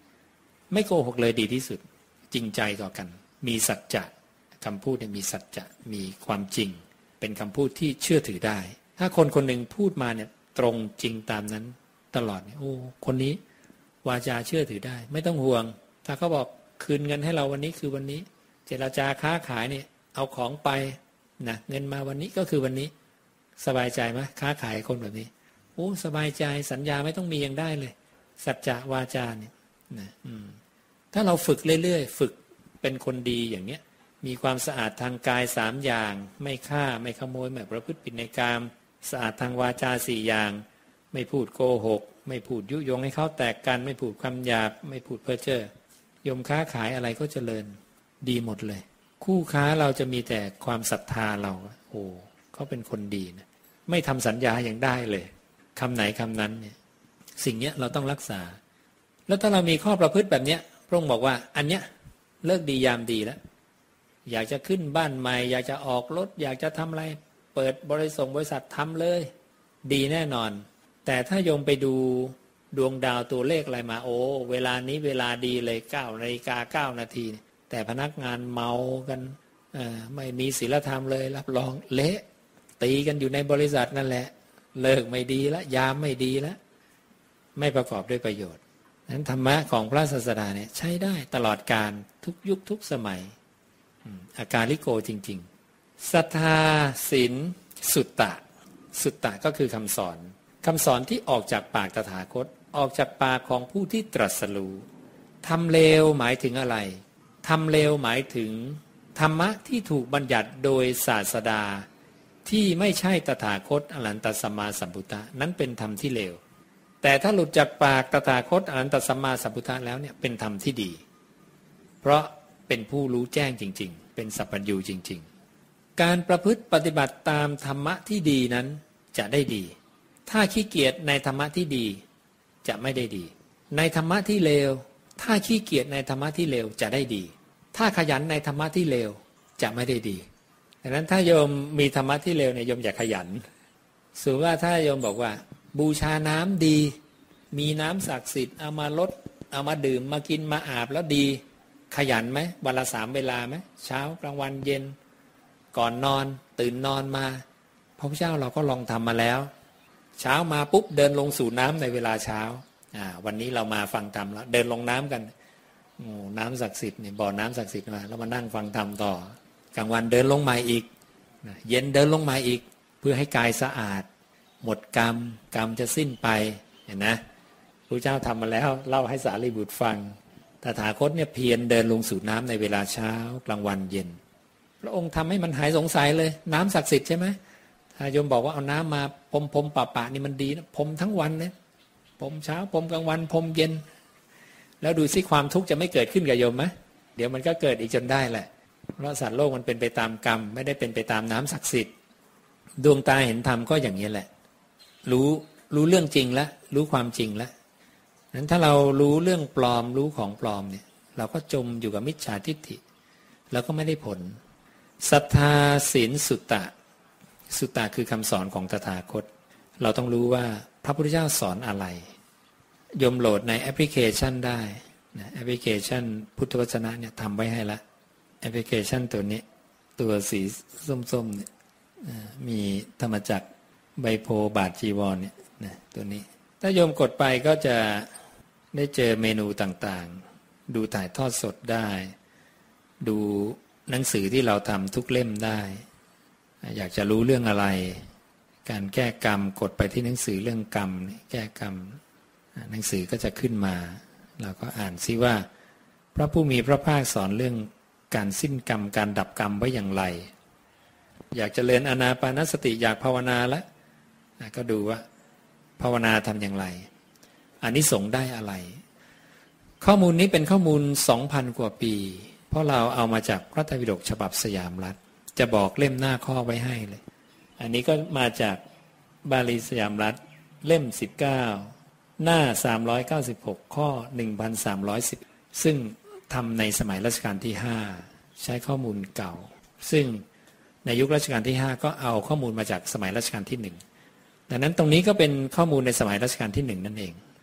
ไม่โกหกเลยดีที่สุดจริงใจต่อกันมีสัจจะคำพูดเนี่ยมีสัจจะมีความจริงเป็นคำพูดที่เชื่อถือได้ถ้าคนคนหนึ่งพูดมาเนี่ยตรงจริงตามนั้นตลอดเนี่ยโอ้คนนี้วาจาเชื่อถือได้ไม่ต้องห่วงถ้าเขาบอกคืนเงินให้เราวันนี้คือวันนี้เจรจาค้าขายเนี่ยเอาของไปนะเงินมาวันนี้ก็คือวันนี้สบายใจไหมค้าขายคนแบบนี้โอ้สบายใจสัญญาไม่ต้องมียังได้เลยสัจจะวาจาเนี่ยนะอืมถ้าเราฝึกเรื่อยๆฝึกเป็นคนดีอย่างเนี้ยมีความสะอาดทางกายสามอย่างไม่ฆ่าไม่ขโมยไม่ประพฤติผิดในกามสะอาดทางวาจาสี่อย่างไม่พูดโกหกไม่พูดยุยงให้เขาแตกกันไม่พูดคำหยาบไม่พูดเพ้อเจ้อยมค้าขายอะไรก็เจริญดีหมดเลยคู่ค้าเราจะมีแต่ความศรัทธาเราโอ้เขาเป็นคนดีนะไม่ทำสัญญาอย่างได้เลยคำไหนคำนั้นเนี่ยสิ่งเนี้ยเราต้องรักษาแล้วถ้าเรามีข้อประพฤติแบบเนี้ยพระองค์บอกว่าอันเนี้ยเลิกดียามดีแล้วอยากจะขึ้นบ้านใหม่อยากจะออกรถอยากจะทำอะไรเปิดบริษัทบริษัททำเลยดีแน่นอนแต่ถ้าโยมไปดูดวงดาวตัวเลขอะไรมาโอ้เวลานี้เวลาดีเลยเก้านาฬิกาเก้านาทีแต่พนักงานเมากันไม่มีศีลธรรมเลยรับรองเละตีกันอยู่ในบริษัทนั่นแหละเลิกไม่ดีแล้วยามไม่ดีแล้วไม่ประกอบด้วยประโยชน์นั้นธรรมะของพระศาสดาเนี่ยใช้ได้ตลอดกาลทุกยุคทุกสมัยอาการลิโกจริงๆศรัทธาศีลสุตตะสุตตะก็คือคำสอนคำสอนที่ออกจากปากตถาคตออกจากปากของผู้ที่ตรัสรู้ทำเลวหมายถึงอะไรทำเลวหมายถึงธรรมะที่ถูกบัญญัติโดยศาสดาที่ไม่ใช่ตถาคตอรหันตสัมมาสัมพุทธะนั้นเป็นธรรมที่เลวแต่ถ้าหลุดจากปากตถาคตอรหันตสัมมาสัมพุทธะแล้วเนี่ยเป็นธรรมที่ดีเพราะเป็นผู้รู้แจ้งจริงๆเป็นสัพพัญญูจริงๆการประพฤติปฏิบัติตามธรรมะที่ดีนั้นจะได้ดีถ้าขี้เกียจในธรรมะที่ดีจะไม่ได้ดีในธรรมะที่เลวถ้าขี้เกียจในธรรมะที่เลวจะได้ดีถ้าขยันในธรรมะที่เลวจะไม่ได้ดีดังนั้นถ้าโยมมีธรรมะที่เลวเนี่ยโยมอย่าขยันสมมติว่าถ้าโยมบอกว่าบูชาน้ำดีมีน้ำศักดิ์สิทธิ์เอามาลดเอามาดื่มมากินมาอาบแล้วดีขยันไหมวันละสามเวลาไหมเช้ากลางวันเย็นก่อนนอนตื่นนอนมาพระพุทธเจ้าเราก็ลองทำมาแล้วเช้ามาปุ๊บเดินลงสู่น้ำในเวลาเช้าอ่าวันนี้เรามาฟังธรรมแล้วเดินลงน้ำกันโอ้น้ำศักดิ์สิทธิ์เนี่ยบ่อน้ำศักดิ์สิทธิ์มาแล้วมานั่งฟังธรรมต่อกลางวันเดินลงมาอีกเย็นเดินลงมาอีกเพื่อให้กายสะอาดหมดกรรมกรรมจะสิ้นไปเห็นนะพระเจ้าทำมาแล้วเล่าให้สารีบุตรฟังตถาคตเนี่ยเพียรเดินลงสู่น้ำในเวลาเช้ากลางวันเย็นพระองค์ทำให้มันหายสงสัยเลยน้ำศักดิ์สิทธิ์ใช่ไหมถ้าโยมบอกว่าเอาน้ำมาพรมพรมปะปะนี่มันดีนะพรมทั้งวันเนี่ยพรมเช้าพรมกลางวันพรมเย็นแล้วดูซิความทุกข์จะไม่เกิดขึ้นกับโยมไหมเดี๋ยวมันก็เกิดอีกจนได้แหละเพราะสัตว์โลกมันเป็นไปตามกรรมไม่ได้เป็นไปตามน้ำศักดิ์สิทธิ์ดวงตาเห็นธรรมก็อย่างนี้แหละรู้รู้เรื่องจริงแล้วรู้ความจริงแล้วนั้นถ้าเรารู้เรื่องปลอมรู้ของปลอมเนี่ยเราก็จมอยู่กับมิจฉาทิฏฐิแล้วก็ไม่ได้ผลศรัทธาศีลสุตตะสุตตะคือคำสอนของตถาคตเราต้องรู้ว่าพระพุทธเจ้าสอนอะไรโยมโหลดในแอปพลิเคชันได้นะแอปพลิเคชันพุทธวจนะเนี่ยทำไว้ให้ละแอปพลิเคชันตัวนี้ตัวสีส้มๆเนี่ยมีธรรมจักรใบโพบาทจีวรเนี่ยนะตัวนี้ถ้าโยมกดไปก็จะได้เจอเมนูต่างๆดูถ่ายทอดสดได้ดูหนังสือที่เราทำทุกเล่มได้อยากจะรู้เรื่องอะไรการแก้กรรมกดไปที่หนังสือเรื่องกรรมแก้กรรมหนังสือก็จะขึ้นมาเราก็อ่านซิว่าพระผู้มีพระภาคสอนเรื่องการสิ้นกรรมการดับกรรมไว้อย่างไรอยากเจริญอานาปานสติอยากภาวนาแล้วก็ดูว่าภาวนาทำอย่างไรอานิสงส์ได้อะไรข้อมูลนี้เป็นข้อมูล สองพัน กว่าปีเพราะเราเอามาจากพระไตรปิฎกฉบับสยามรัฐจะบอกเล่มหน้าข้อไว้ให้เลยอันนี้ก็มาจากบาลีสยามรัฐเล่มสิบเก้าหน้าสามร้อยเก้าสิบหกข้อหนึ่งพันสามร้อยสิบซึ่งทำในสมัยรัชกาลที่ห้าใช้ข้อมูลเก่าซึ่งในยุครัชกาลที่ห้าก็เอาข้อมูลมาจากสมัยรัชกาลที่หนึ่งดังนั้นตรงนี้ก็เป็นข้อมูลในสมัยรัชกาลที่หนึ่งนั่นเอง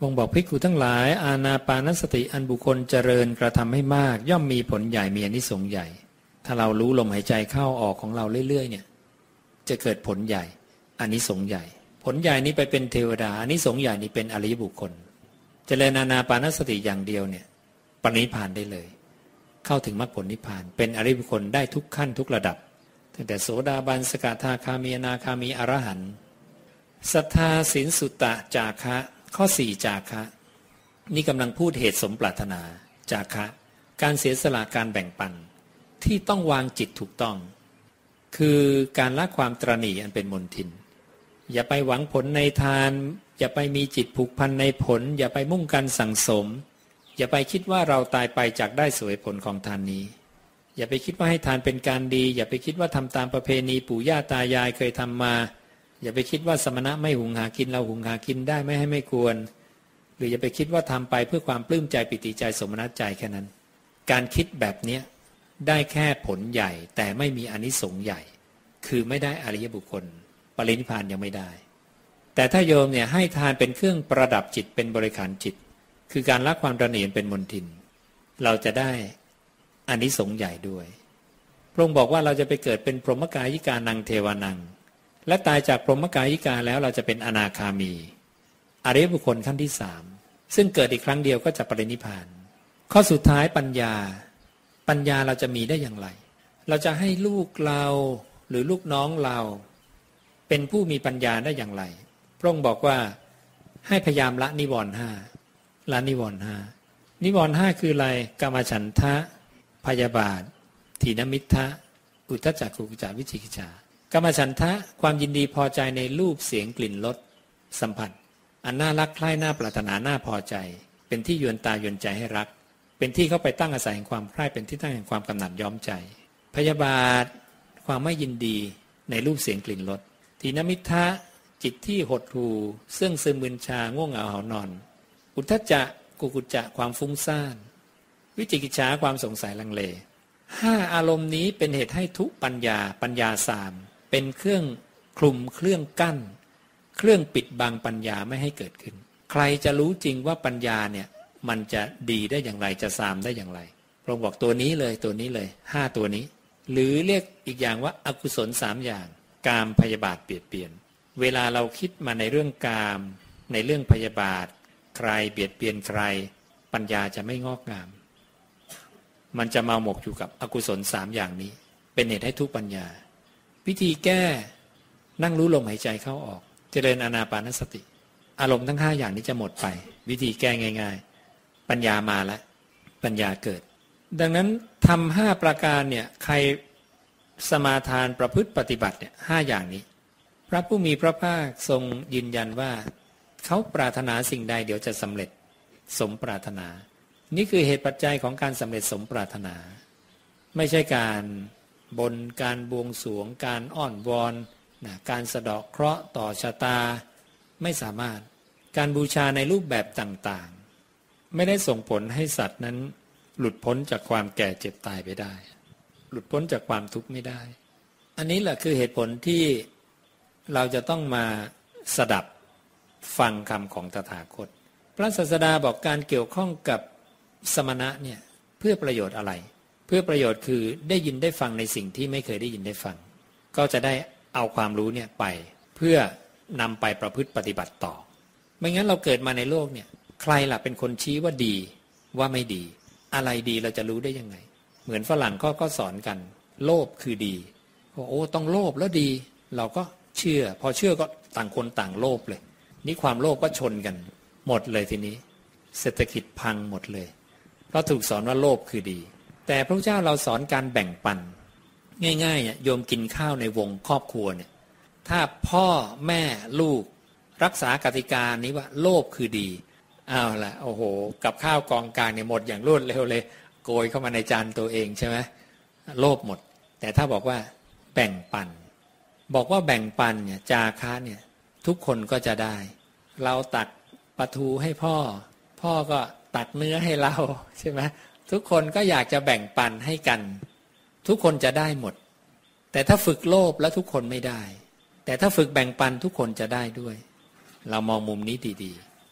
วงบอกภิกขุทั้งหลายอานาปานสติอันบุคคลเจริญกระทำให้มากย่อมมีผลใหญ่มีอานิสงส์ใหญ่ถ้าเรารู้ลมหายใจเข้าออกของเราเรื่อยๆเนี่ยจะเกิดผลใหญ่อานิสงส์ใหญ่ผลใหญ่นี้ไปเป็นเทวดาอานิสงส์ใหญ่นี้เป็นอริยบุคคลเจริญอานาปานสติอย่างเดียวเนี่ยปรินิพพานได้เลยเข้าถึงมรรคผลนิพพานเป็นอริยบุคคลได้ทุกขั้นทุกระดับตั้งแต่โสดาบันสกทาคามีอนาคามีอรหันต์ศรัทธาศีลสุตตะจาคะข้อสี่จาคะนี่กำลังพูดเหตุสมปรารถนาจาคะการเสียสละการแบ่งปันที่ต้องวางจิตถูกต้องคือการละความตระหนี่อันเป็นมลทินอย่าไปหวังผลในทานอย่าไปมีจิตผูกพันในผลอย่าไปมุ่งการสั่งสมอย่าไปคิดว่าเราตายไปจากได้สวยผลของทานนี้อย่าไปคิดว่าให้ทานเป็นการดีอย่าไปคิดว่าทำตามประเพณีปู่ย่าตายายเคยทำมาอย่าไปคิดว่าสมณะไม่หุงหากินเราหุงหากินได้ไม่ให้ไม่ควรหรืออย่าไปคิดว่าทำไปเพื่อความปลื้มใจปิติใจสมนัสใจแค่นั้นการคิดแบบนี้ได้แค่ผลใหญ่แต่ไม่มีอานิสงส์ใหญ่คือไม่ได้อริยบุคคลปรินิพพานยังไม่ได้แต่ถ้าโยมเนี่ยให้ทานเป็นเครื่องประดับจิตเป็นบริขารจิตคือการละความตระหนี่เป็นมลทินเราจะได้อานิสงส์ใหญ่ด้วยพระองค์บอกว่าเราจะไปเกิดเป็นพรหมกายิกานังเทวานังและตายจากพรหมกายิกาแล้วเราจะเป็นอนาคามีอริยบุคคลขั้นที่สามซึ่งเกิดอีกครั้งเดียวก็จะปรินิพพานข้อสุดท้ายปัญญาปัญญาเราจะมีได้อย่างไรเราจะให้ลูกเราหรือลูกน้องเราเป็นผู้มีปัญญาได้อย่างไรพระองค์บอกว่าให้พยายามละนิวรณ์ห้าละนิวรณ์ห้านิวรณ์ห้าคืออะไรกามฉันทะพยาบาทถีนมิทธะอุทธัจจกุกุจจวิจิกิจฉากามฉันทะความยินดีพอใจในรูปเสียงกลิ่นรสสัมผัสอันน่ารักใคร่น่าปรารถนาน่าพอใจเป็นที่ยวนตายวนใจให้รักเป็นที่เข้าไปตั้งอาศัยแห่งความใคร่เป็นที่ตั้งแห่งความกำหนัดย้อมใจพยาบาทความไม่ยินดีในรูปเสียงกลิ่นรสถีนมิทธะจิตที่หดหู่เสื่องซึมมึนชาง่วงเหงาหานอนอุทธัจจกุกุจจะความฟุ้งซ่านวิจิกิจฉาความสงสัยลังเลห้าอารมณ์นี้เป็นเหตุให้ทุปัญญาปัญญาสามเป็นเครื่องคลุมเครื่องกั้นเครื่องปิดบังปัญญาไม่ให้เกิดขึ้นใครจะรู้จริงว่าปัญญาเนี่ยมันจะดีได้อย่างไรจะสามได้อย่างไรพระองค์บอกตัวนี้เลยตัวนี้เลยห้าตัวนี้หรือเรียกอีกอย่างว่าอกุศลสามอย่างกามพยาบาทเปลี่ยนเปลี่ยนเวลาเราคิดมาในเรื่องกามในเรื่องพยาบาทใครเบียดเบียนใครปัญญาจะไม่งอกงามมันจะมาหมกอยู่กับอกุศลสามอย่างนี้เป็นเหตุให้ทุกปัญญาวิธีแก้นั่งรู้ลมหายใจเข้าออกเจริญอานาปานสติอารมณ์ทั้งห้าอย่างนี้จะหมดไปวิธีแก้ง่ายๆปัญญามาแล้วปัญญาเกิดดังนั้นทำห้าประการเนี่ยใครสมาทานประพฤติปฏิบัติเนี่ยห้าอย่างนี้พระผู้มีพระภาคทรงยืนยันว่าเขาปรารถนาสิ่งใดเดี๋ยวจะสำเร็จสมปรารถนานี่คือเหตุปัจจัยของการสำเร็จสมปรารถนาไม่ใช่การบนการบวงสรวงการอ้อนวอนนะการสะเดาะเคราะห์ต่อชะตาไม่สามารถการบูชาในรูปแบบต่างๆไม่ได้ส่งผลให้สัตว์นั้นหลุดพ้นจากความแก่เจ็บตายไปได้หลุดพ้นจากความทุกข์ไม่ได้อันนี้แหละคือเหตุผลที่เราจะต้องมาสดับฟังคำของตถาคตพระศาสดาบอกการเกี่ยวข้องกับสมณะเนี่ยเพื่อประโยชน์อะไรเพื่อประโยชน์คือได้ยินได้ฟังในสิ่งที่ไม่เคยได้ยินได้ฟังก็จะได้เอาความรู้เนี่ยไปเพื่อนำไปประพฤติปฏิบัติต่อไม่งั้นเราเกิดมาในโลกเนี่ยใครล่ะเป็นคนชี้ว่าดีว่าไม่ดีอะไรดีเราจะรู้ได้ยังไงเหมือนฝรั่งก็ก็สอนกันโลภคือดีโอ้ต้องโลภแล้วดีเราก็เชื่อพอเชื่อก็ต่างคนต่างโลภเลยนี่ความโลภก็ชนกันหมดเลยทีนี้เศรษฐกิจพังหมดเลยเพราะถูกสอนว่าโลภคือดีแต่พระเจ้าเราสอนการแบ่งปันง่ายๆเนี่ยโยมกินข้าวในวงครอบครัวเนี่ยถ้าพ่อแม่ลูกรักษากติกานี้ว่าโลภคือดีเอาละโอ้โหกับข้าวกองกลางเนี่ยหมดอย่างรวดเร็วเลยโกยเข้ามาในจานตัวเองใช่ไหมโลภหมดแต่ถ้าบอกว่าแบ่งปันบอกว่าแบ่งปันเนี่ยจาคะเนี่ยทุกคนก็จะได้เราตักปลาทูให้พ่อพ่อก็ตักเนื้อให้เราใช่ไหมทุกคนก็อยากจะแบ่งปันให้กันทุกคนจะได้หมดแต่ถ้าฝึกโลภแล้วทุกคนไม่ได้แต่ถ้าฝึกแบ่งปันทุกคนจะได้ด้วยเรามองมุมนี้ดี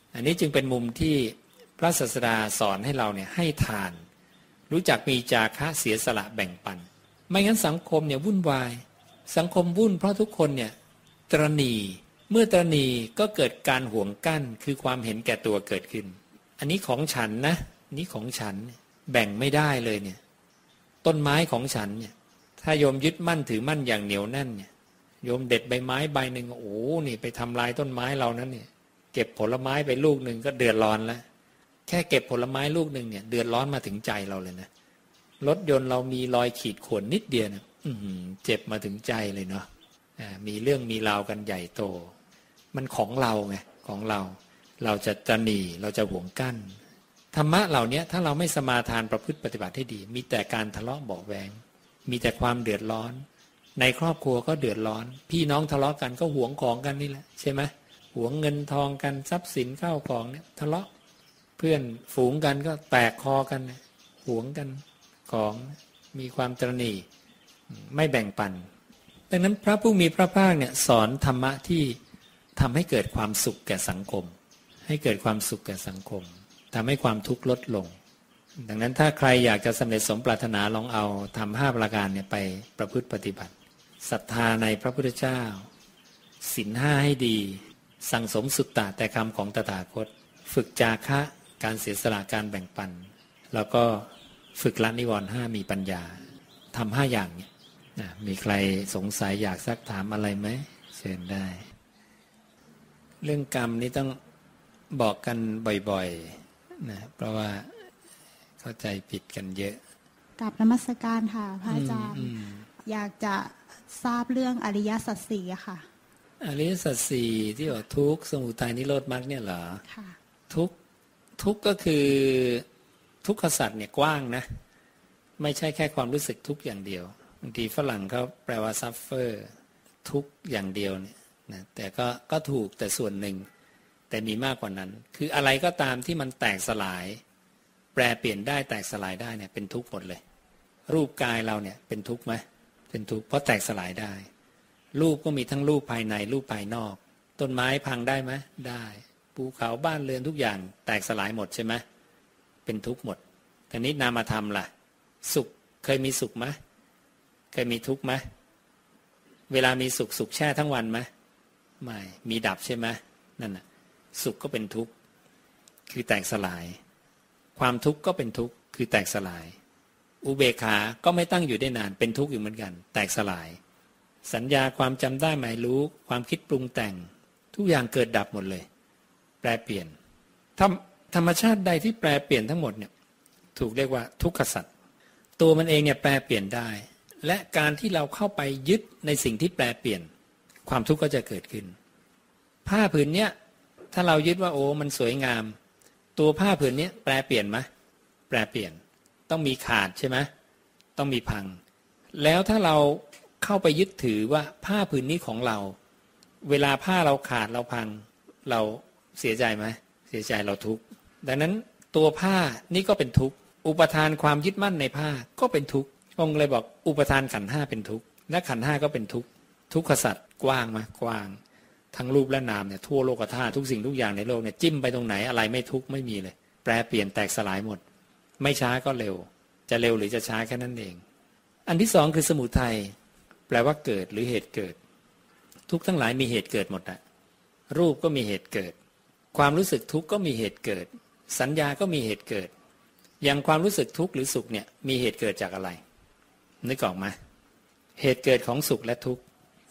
อันนี้จึงเป็นมุมที่พระศาสดาสอนให้เราเนี่ยให้ทานรู้จักมีจาคะเสียสละแบ่งปันไม่งั้นสังคมเนี่ยวุ่นวายสังคมวุ่นเพราะทุกคนเนี่ยตระหนี่เมื่อตระหนี่ก็เกิดการห่วงกั้นคือความเห็นแก่ตัวเกิดขึ้นอันนี้ของฉันนะนี่ของฉันแบ่งไม่ได้เลยเนี่ยต้นไม้ของฉันเนี่ยถ้าโยมยึดมั่นถือมั่นอย่างเหนียวแน่นเนี่ยโยมเด็ดใบไม้ใบหนึ่งโอ้นี่ไปทำลายต้นไม้เรานั้นเนี่ยเก็บผลไม้ไปลูกหนึ่งก็เดือดร้อนแล้วแค่เก็บผลไม้ลูกหนึ่งเนี่ยเดือดร้อนมาถึงใจเราเลยนะรถยนต์เรามีรอยขีดข่วนนิดเดียวนะเจ็บมาถึงใจเลยเนาะมีเรื่องมีราวกันใหญ่โตมันของเราไงของเราเราจะตระหนี่เราจะหวงกั้นธรรมะเหล่านี้ถ้าเราไม่สมาทานประพฤติปฏิบัติให้ดีมีแต่การทะเลาะเบาะแวงมีแต่ความเดือดร้อนในครอบครัวก็เดือดร้อนพี่น้องทะเลาะกันก็หวงของกันนี่แหละใช่ไหมหวงเงินทองกันทรัพย์สินข้าวของเนี่ยทะเลาะเพื่อนฝูงกันก็แตกคอกันหวงกันของมีความตระหนี่ไม่แบ่งปันดังนั้นพระผู้มีพระภาคเนี่ยสอนธรรมะที่ทำให้เกิดความสุขแก่สังคมให้เกิดความสุขแก่สังคมทำให้ความทุกข์ลดลงดังนั้นถ้าใครอยากจะสำเร็จสมปรารถนาลองเอาทำห้าประการเนี่ยไปประพฤติปฏิบัติศรัทธาในพระพุทธเจ้าศีลห้าให้ดีสั่งสมสุตตะแต่คำของตถาคตฝึกจาคะการเสียสละการแบ่งปันแล้วก็ฝึกละนิวรณ์ห้ามีปัญญาทำห้าอย่างเนี่ยนะมีใครสงสัยอยากซักถามอะไรไหมเชิญได้เรื่องกรรมนี้ต้องบอกกันบ่อยๆนะเพราะว่าเข้าใจผิดกันเยอะกราบนมัสการค่ะพระอาจารย์อยากจะทราบเรื่องอริยสัจสี่ค่ะอริยสัจสี่ที่บอกทุกข์สมุทัยนิโรธมรรคเนี่ยเหรอค่ะทุกข์ทุกข์ก็คือทุกขสัจเนี่ยกว้างนะไม่ใช่แค่ความรู้สึกทุกข์อย่างเดียวบางทีฝรั่งเขาแปลว่า suffer ทุกข์อย่างเดียวเนี่ยนะแต่ก็ก็ถูกแต่ส่วนหนึ่งแต่มีมากกว่านั้นคืออะไรก็ตามที่มันแตกสลายแปรเปลี่ยนได้แตกสลายได้เนี่ยเป็นทุกข์หมดเลยรูปกายเราเนี่ยเป็นทุกข์ไหมเป็นทุกข์เพราะแตกสลายได้รูปก็มีทั้งรูปภายในรูปภายนอกต้นไม้พังได้ไหมได้ภูเขาบ้านเรือนทุกอย่างแตกสลายหมดใช่ไหมเป็นทุกข์หมดแต่นี้นามธรรมล่ะสุขเคยมีสุขไหมเคยมีทุกข์ไหมเวลามีสุขสุขแช่ทั้งวันไหมไม่มีดับใช่ไหมนั่นน่ะสุขก็เป็นทุกข์คือแตกสลายความทุกข์ก็เป็นทุกข์คือแตกสลายอุเบกขาก็ไม่ตั้งอยู่ได้นานเป็นทุกข์อยู่เหมือนกันแตกสลายสัญญาความจำได้หมายรู้ความคิดปรุงแต่งทุกอย่างเกิดดับหมดเลยแปรเปลี่ยนธรรมธรรมชาติใดที่แปรเปลี่ยนทั้งหมดเนี่ยถูกเรียกว่าทุกขสัจตัวมันเองเนี่ยแปรเปลี่ยนได้และการที่เราเข้าไปยึดในสิ่งที่แปรเปลี่ยนความทุกข์ก็จะเกิดขึ้นผ้าผืนเนี้ยถ้าเรายึดว่าโอ้มันสวยงามตัวผ้าผืนนี้แปรเปลี่ยนไหมแปรเปลี่ยนต้องมีขาดใช่ไหมต้องมีพังแล้วถ้าเราเข้าไปยึดถือว่าผ้าผืนนี้ของเราเวลาผ้าเราขาดเราพังเราเสียใจไหมเสียใจเราทุกข์ดังนั้นตัวผ้านี่ก็เป็นทุกข์อุปทานความยึดมั่นในผ้าก็เป็นทุกข์องค์เลยบอกอุปทานขันธ์ห้าเป็นทุกข์และขันธ์ห้าก็เป็นทุกข์ทุกขสัจกว้างไหมกว้างทั้งรูปและนามเนี่ยทั่วโลกธาตุทุกสิ่งทุกอย่างในโลกเนี่ยจิ้มไปตรงไหนอะไรไม่ทุกข์ไม่มีเลยแปรเปลี่ยนแตกสลายหมดไม่ช้าก็เร็วจะเร็วหรือจะช้าแค่นั้นเองอันที่สองคือสมุทัยแปลว่าเกิดหรือเหตุเกิดทุกทั้งหลายมีเหตุเกิดหมดอะรูปก็มีเหตุเกิดความรู้สึกทุกข์ก็มีเหตุเกิดสัญญาก็มีเหตุเกิดอย่างความรู้สึกทุกข์หรือสุขเนี่ยมีเหตุเกิดจากอะไรนึกออกไหมเหตุเกิดของสุขและทุกข์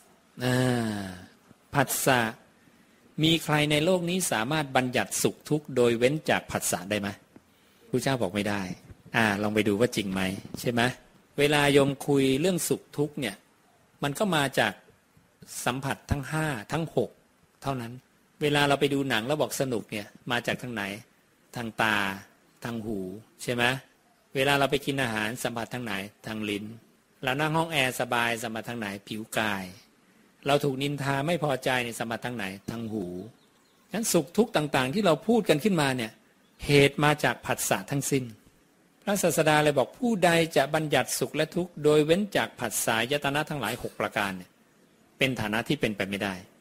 ผัสสะมีใครในโลกนี้สามารถบัญญัติสุขทุกข์โดยเว้นจากผัสสะได้ไหมพระเจ้าบอกไม่ได้อ่าลองไปดูว่าจริงไหมใช่ไหมเวลาโยมคุยเรื่องสุขทุกข์เนี่ยมันก็มาจากสัมผัสทั้งห้าทั้งหกเท่านั้นเวลาเราไปดูหนังแล้วบอกสนุกเนี่ยมาจากทางไหนทางตาทางหูใช่ไหมเวลาเราไปกินอาหารสัมผัสทางไหนทางลิ้นเรานั่งห้องแอร์สบายสัมผัสทางไหนผิวกายเราถูกนินทาไม่พอใจในสัมผัสทางไหนทางหูงั้นสุขทุกข์ต่างๆที่เราพูดกันขึ้นมาเนี่ยเหตุมาจากผัสสะทั้งสิ้นพระศาสดาเลยบอกผู้ใดจะบัญญัติสุขและทุกข์โดยเว้นจากผัสสะยตนะทั้งหลายหกประการเนี่ยเป็นฐานะที่เป็นไปไม่ได้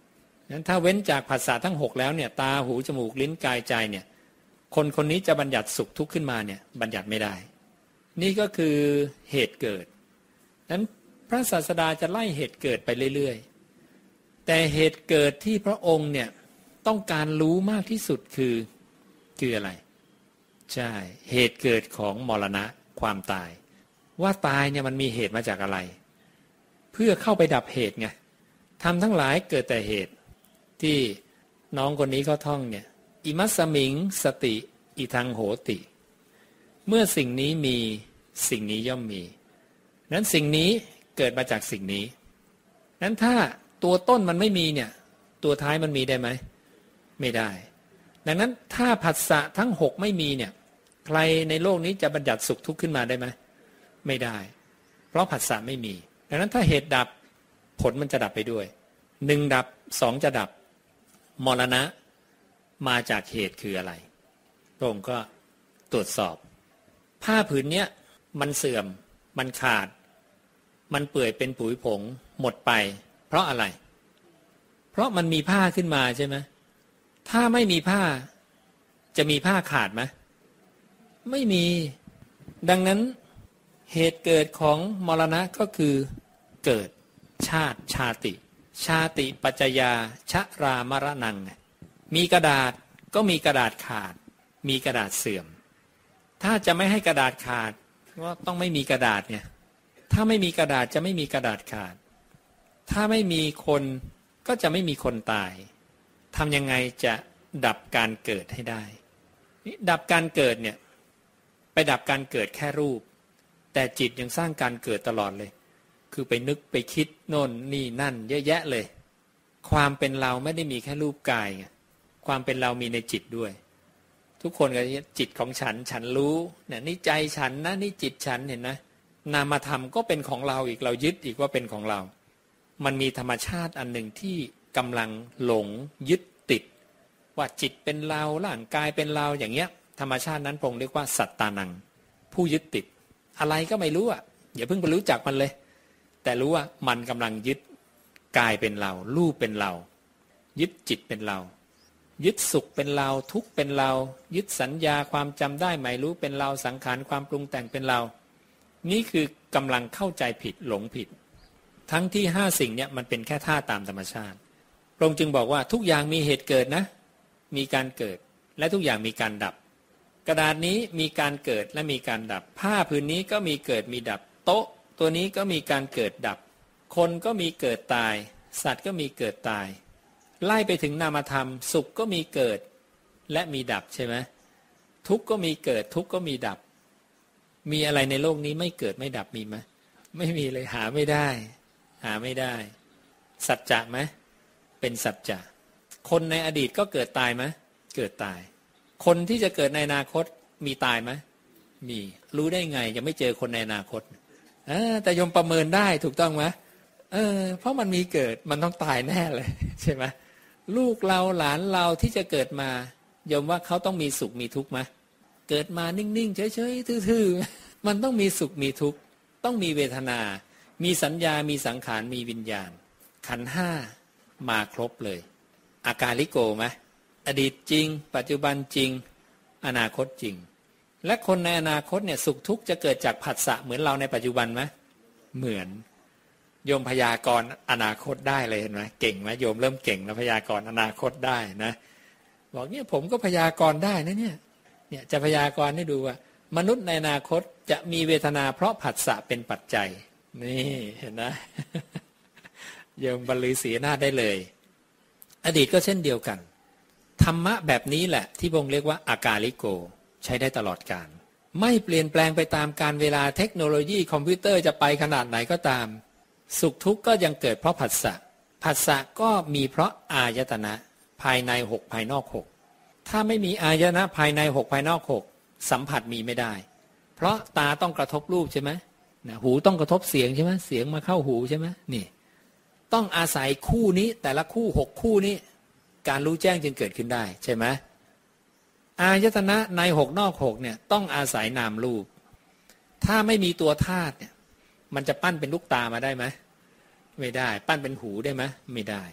งั้นถ้าเว้นจากผัสสะทั้งหกแล้วเนี่ยตาหูจมูกลิ้นกายใจเนี่ยคนคนนี้จะบัญญัติสุขทุกข์ขึ้นมาเนี่ยบัญญัติไม่ได้นี่ก็คือเหตุเกิดนั้นพระศาสดาจะไล่เหตุเกิดไปเรื่อยๆแต่เหตุเกิดที่พระองค์เนี่ยต้องการรู้มากที่สุดคือคืออะไรใช่เหตุเกิดของมรณะความตายว่าตายเนี่ยมันมีเหตุมาจากอะไรเพื่อเข้าไปดับเหตุไงทำทั้งหลายเกิดแต่เหตุที่น้องคนนี้เขาท่องเนี่ยอิมัสสมิงสติอิทังโหติเมื่อสิ่งนี้มีสิ่งนี้ย่อมมีนั้นสิ่งนี้เกิดมาจากสิ่งนี้นั้นถ้าตัวต้นมันไม่มีเนี่ยตัวท้ายมันมีได้ไหมไม่ได้ดังนั้นถ้าผัสสะทั้งหกไม่มีเนี่ยใครในโลกนี้จะบัญญัติสุขทุกข์ขึ้นมาได้ไหมไม่ได้เพราะผัสสะไม่มีดังนั้นถ้าเหตุดับผลมันจะดับไปด้วยหนึ่งดับสองจะดับมรณะมาจากเหตุคืออะไรพระองค์ก็ตรวจสอบผ้าผืนเนี้ยมันเสื่อมมันขาดมันเปื่อยเป็นผุยผงหมดไปเพราะอะไรเพราะมันมีผ้าขึ้นมาใช่ไหมถ้าไม่มีผ้าจะมีผ้าขาดไหมไม่มีดังนั้นเหตุเกิดของมรณะก็คือเกิดชาติชาติชาติปัจจยาชรามรณังมีกระดาษก็มีกระดาษขาดมีกระดาษเสื่อมถ้าจะไม่ให้กระดาษขาดก็ต้องไม่มีกระดาษเนี่ยถ้าไม่มีกระดาษจะไม่มีกระดาษขาดถ้าไม่มีคนก็จะไม่มีคนตายทำยังไงจะดับการเกิดให้ได้ดับการเกิดเนี่ยไปดับการเกิดแค่รูปแต่จิตยังสร้างการเกิดตลอดเลยคือไปนึกไปคิดโน่นนี่นั่นเยอะแยะเลยความเป็นเราไม่ได้มีแค่รูปกายไงความเป็นเรามีในจิตด้วยทุกคนก็จิตของฉันฉันรู้เนี่ยนี่ใจฉันนะนี่จิตฉันเห็นนะนามธรรมก็เป็นของเราอีกเรายึดอีกว่าเป็นของเรามันมีธรรมชาติอันหนึ่งที่กำลังหลงยึดติดว่าจิตเป็นเราร่างกายเป็นเราอย่างเงี้ยธรรมชาตินั้นพระองค์เรียกว่าสัตตานังผู้ยึดติดอะไรก็ไม่รู้อ่ะอย่าเพิ่งไปรู้จักมันเลยแต่รู้ว่ามันกำลังยึดกายเป็นเรารูปเป็นเรายึดจิตเป็นเรายึดสุขเป็นเราทุกข์เป็นเรายึดสัญญาความจำได้หมายรู้เป็นเราสังขารความปรุงแต่งเป็นเรานี่คือกำลังเข้าใจผิดหลงผิดทั้งที่ห้าสิ่งเนี่ยมันเป็นแค่ท่าตามธรรมชาติพระองค์จึงบอกว่าทุกอย่างมีเหตุเกิดนะมีการเกิดและทุกอย่างมีการดับกระดาษนี้มีการเกิดและมีการดับผ้าผืนนี้ก็มีเกิดมีดับโต๊ะตัวนี้ก็มีการเกิดดับคนก็มีเกิดตายสัตว์ก็มีเกิดตายไล่ไปถึงนามธรรมสุขก็มีเกิดและมีดับใช่ไหมทุกข์ก็มีเกิดทุกข์ก็มีดับมีอะไรในโลกนี้ไม่เกิดไม่ดับมีไหมไม่มีเลยหาไม่ได้หาไม่ได้สัจจะไหมเป็นสัจจะคนในอดีตก็เกิดตายไหมเกิดตายคนที่จะเกิดในอนาคตมีตายไหมมีรู้ได้ไงยังไม่เจอคนในอนาคตเออแต่ยมประเมินได้ถูกต้องไหมเออเพราะมันมีเกิดมันต้องตายแน่เลยใช่ไหมลูกเราหลานเราที่จะเกิดมายมว่าเขาต้องมีสุขมีทุกข์ไหมเกิดมานิ่งๆเฉยๆทื่อๆมันต้องมีสุขมีทุกข์ต้องมีเวทนามีสัญญามีสังขารมีวิญญาณขันธ์ห้ามาครบเลยอากาลิโกไหมอดีตจริงปัจจุบันจริงอนาคตจริงและคนในอนาคตเนี่ยสุขทุกข์จะเกิดจากผัสสะเหมือนเราในปัจจุบันไหมเหมือนโยมพยากรณ์อนาคตได้เลยเห็นไหมเก่งไหมโยมเริ่มเก่งแล้วพยากรณ์อนาคตได้นะบอกเนี่ยผมก็พยากรณ์ได้นะเนี่ยเนี่ยจะพยากรณ์ให้ดูว่ามนุษย์ในอนาคตจะมีเวทนาเพราะผัสสะเป็นปัจจัยนี่เห็นนะโยมบรรลือศีนาได้เลยอดีตก็เช่นเดียวกันธรรมะแบบนี้แหละที่พระองค์เรียกว่าอากาลิโกใช้ได้ตลอดกาลไม่เปลี่ยนแปลงไปตามการเวลาเทคโนโลยีคอมพิวเตอร์จะไปขนาดไหนก็ตามสุขทุกข์ก็ยังเกิดเพราะผัสสะผัสสะก็มีเพราะอายตนะภายในหกภายนอกหกถ้าไม่มีอายตนะภายในหกภายนอกหกสัมผัสมีไม่ได้เพราะตาต้องกระทบรูปใช่ไหมนะหูต้องกระทบเสียงใช่ไหมเสียงมาเข้าหูใช่ไหมนี่ต้องอาศัยคู่นี้แต่ละคู่หกคู่นี้การรู้แจ้งจึงเกิดขึ้นได้ใช่ไหมอายตนะในหกนอกหกเนี่ยต้องอาศัยนามรูปถ้าไม่มีตัวธาตุเนี่ยมันจะปั้นเป็นลูกตามาได้ไหมไม่ได้ปั้นเป็นหูได้ไหมไม่ได้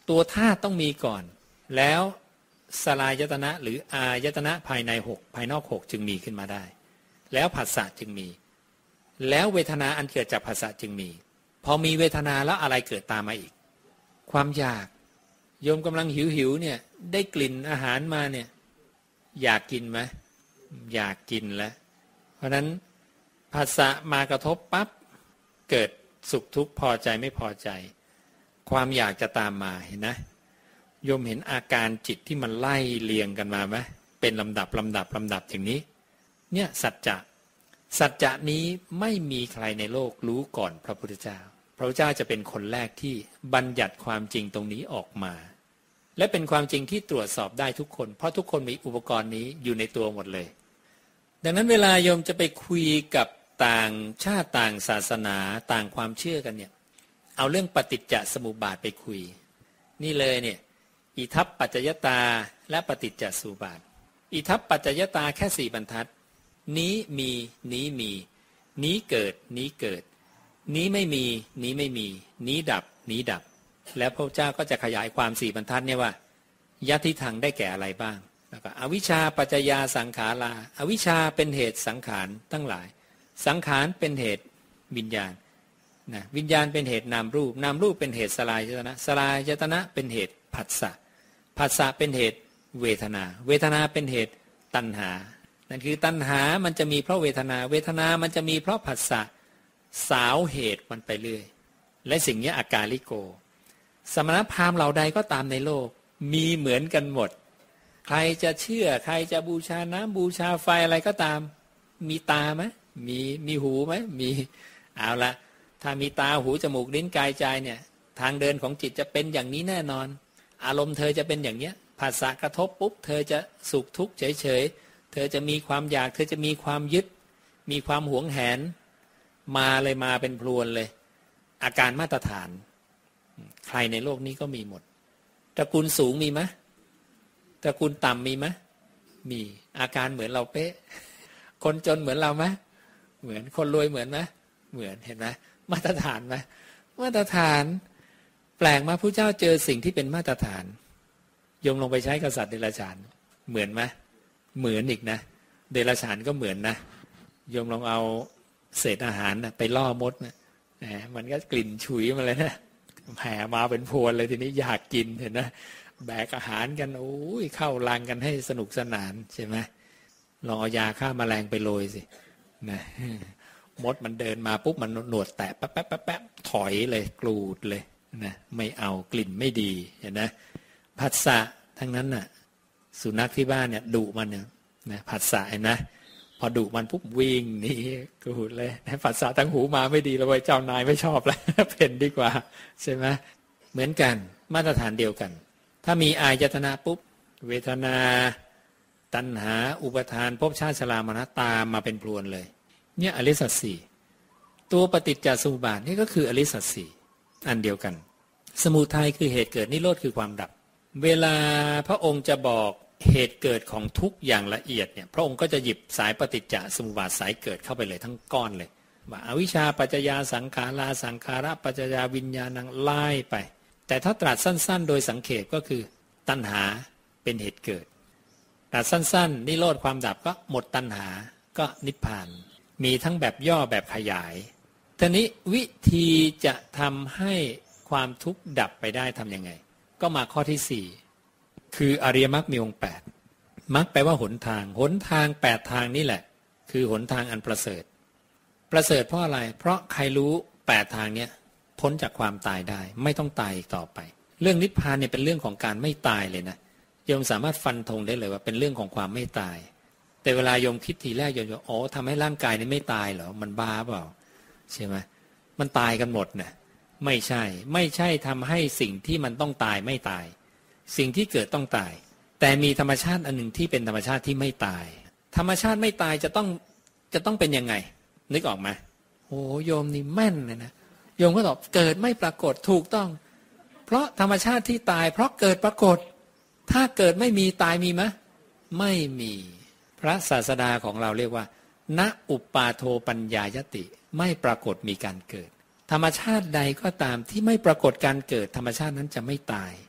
ตัวธาตุต้องมีก่อนแล้วสลายตนะหรืออายตนะภายในหกภายนอกหกจึงมีขึ้นมาได้แล้วผัสสะจึงมีแล้วเวทนาอันเกิดจากผัสสะจึงมีพอมีเวทนาแล้วอะไรเกิดตามมาอีกความอยากโยมกำลังหิวหิวเนี่ยได้กลิ่นอาหารมาเนี่ยอยากกินไหมอยากกินแล้วเพราะนั้นผัสสะมากระทบปั๊บเกิดสุขทุกข์พอใจไม่พอใจความอยากจะตามมาเห็นนะโยมเห็นอาการจิตที่มันไล่เรียงกันมาไหมเป็นลำดับลำดับลำดับอย่างนี้เนี่ยสัจจะสัจจะนี้ไม่มีใครในโลกรู้ก่อนพระพุทธเจ้าพระพุทธเจ้าจะเป็นคนแรกที่บัญญัติความจริงตรงนี้ออกมาและเป็นความจริงที่ตรวจสอบได้ทุกคนเพราะทุกคนมีอุปกรณ์นี้อยู่ในตัวหมดเลยดังนั้นเวลาโยมจะไปคุยกับต่างชาติต่างศาสนาต่างความเชื่อกันเนี่ยเอาเรื่องปฏิจจสมุปบาทไปคุยนี่เลยเนี่ยอิทัปปัจจยตาและปฏิจจสมุปบาทอิทัปปัจจยตาแค่สี่บรรทัดนี้มีนี้มีนี้เกิดนี้เกิดนี้ไม่มีนี้ไม่มีนี้ดับนี้ดับแล้วพระเจ้าก็จะขยายความสี่บรรทัดเนี่ยว่ายัตถิทังได้แก่อะไรบ้างแล้วก็อวิชชาปัจจยาสังขาราอวิชชาเป็นเหตุสังขารทั้งหลายสังขารเป็นเหตุวิญญาณนะวิญญาณเป็นเหตุนามรูปนามรูปเป็นเหตุสลายยตนะสลายยตนะเป็นเหตุผัสสะผัสสะเป็นเหตุเวทนาเวทนาเป็นเหตุตัณหานั่นคือตัณหามันจะมีเพราะเวทนาเวทนามันจะมีเพราะผัสสะสาวเหตุมันไปเรื่อยและสิ่งนี้อากาลิโกสมณพราหมณ์เหล่าใดก็ตามในโลกมีเหมือนกันหมดใครจะเชื่อใครจะบูชาน้ำบูชาไฟอะไรก็ตามมีตาไหมมีมีหูไหมมีเอาละถ้ามีตาหูจมูกลิ้นกายใจเนี่ยทางเดินของจิตจะเป็นอย่างนี้แน่นอนอารมณ์เธอจะเป็นอย่างเนี้ยผัสสะกระทบปุ๊บเธอจะสุขทุกข์เฉยๆเธอจะมีความอยากเธอจะมีความยึดมีความหวงแหนมาเลยมาเป็นพรวนเลยอาการมาตรฐานใครในโลกนี้ก็มีหมดตระกูลสูงมีไหมตระกูลต่ำมีไหมมีอาการเหมือนเราเป๊ะคนจนเหมือนเราไหมเหมือนคนรวยเหมือนไหมเหมือนเห็นไหมมาตรฐานไหมมาตรฐานแปลกมาพระเจ้าเจอสิ่งที่เป็นมาตรฐานโยมลงไปใช้กษัตริย์เดรัจฉานเหมือนไหมเหมือนอีกนะเดรัจฉานก็เหมือนนะโยมลองเอาเศษอาหารนะไปล่อมดนะแหมมันก็กลิ่นฉุยมาเลยนะแผ่มาเป็นพวนเลยทีนี้อยากกินเห็นนะแบกอาหารกันโอ้ยเข้ารังกันให้สนุกสนานใช่ไหมลองเอายาฆ่าแมลงไปโรยสินะมดมันเดินมาปุ๊บมันหนวดแตะแป๊บแป๊บแป๊บแป๊บถอยเลยกรูดเลยนะไม่เอากลิ่นไม่ดีเห็นนะผัสสะทั้งนั้นน่ะสุนัขที่บ้านเนี่ยดุมันเนี่ยนะผัสสะเห็นนะพอดุมันปุ๊บวิ่งหนีกรูดเลยนะผัสสะทั้งหูมาไม่ดีแล้วเจ้านายไม่ชอบแล้วเพ่นดีกว่าใช่ไหมเหมือนกันมาตรฐานเดียวกันถ้ามีอายตนะปุ๊บเวทนาตัณหาอุปทานภพชาติชรามรณะตามมาเป็นพรวนเลยเนี่ยอริยสัจสี่ตัวปฏิจจสมุปบาทนี่ก็คืออริยสัจสี่อันเดียวกันสมุทัยคือเหตุเกิดนิโรธคือความดับเวลาพระองค์จะบอกเหตุเกิดของทุกอย่างละเอียดเนี่ยพระองค์ก็จะหยิบสายปฏิจจสมุปบาทสายเกิดเข้าไปเลยทั้งก้อนเลยว่าอวิชชาปัจจยาสังขาราสังขาระปัจจยาวิญญาณังไล่ไปแต่ถ้าตรัสสั้นๆโดยสังเขปก็คือตัณหาเป็นเหตุเกิดตรัสสั้นๆนิโรธความดับก็หมดตัณหาก็นิพพานมีทั้งแบบย่อแบบขยายทีนี้วิธีจะทำให้ความทุกข์ดับไปได้ทำยังไงก็มาข้อที่สี่คืออริยมรรคมีองค์แปดมรรคแปลว่าหนทางหนทางแปดทางนี่แหละคือหนทางอันประเสริฐประเสริฐเพราะอะไรเพราะใครรู้แปดทางเนี้ยพ้นจากความตายได้ไม่ต้องตายอีกต่อไปเรื่องนิพพานเนี่ยเป็นเรื่องของการไม่ตายเลยนะโยมสามารถฟันธงได้เลยว่าเป็นเรื่องของความไม่ตายแต่เวลาโยมคิดทีแรกโยมจะอ๋อทำให้ร่างกายนี้ไม่ตายเหรอมันบ้าเปล่าใช่ไหมมันตายกันหมดนะไม่ใช่ไม่ใช่ทำให้สิ่งที่มันต้องตายไม่ตายสิ่งที่เกิดต้องตายแต่มีธรรมชาติอันหนึ่งที่เป็นธรรมชาติที่ไม่ตายธรรมชาติไม่ตายจะต้องจะต้องเป็นยังไงนึกออกไหมโอ้โยมนี่แม่นเลยนะโยมก็ตอบเกิดไม่ปรากฏถูกต้องเพราะธรรมชาติที่ตายเพราะเกิดปรากฏถ้าเกิดไม่มีตายมีไหมไม่มีพระศาสดาของเราเรียกว่าณอุปาโทปัญญายติไม่ปรากฏมีการเกิดธรรมชาติใดก็ตามที่ไม่ปรากฏการเกิดธรรมชาตินั้นจะไม่ตาย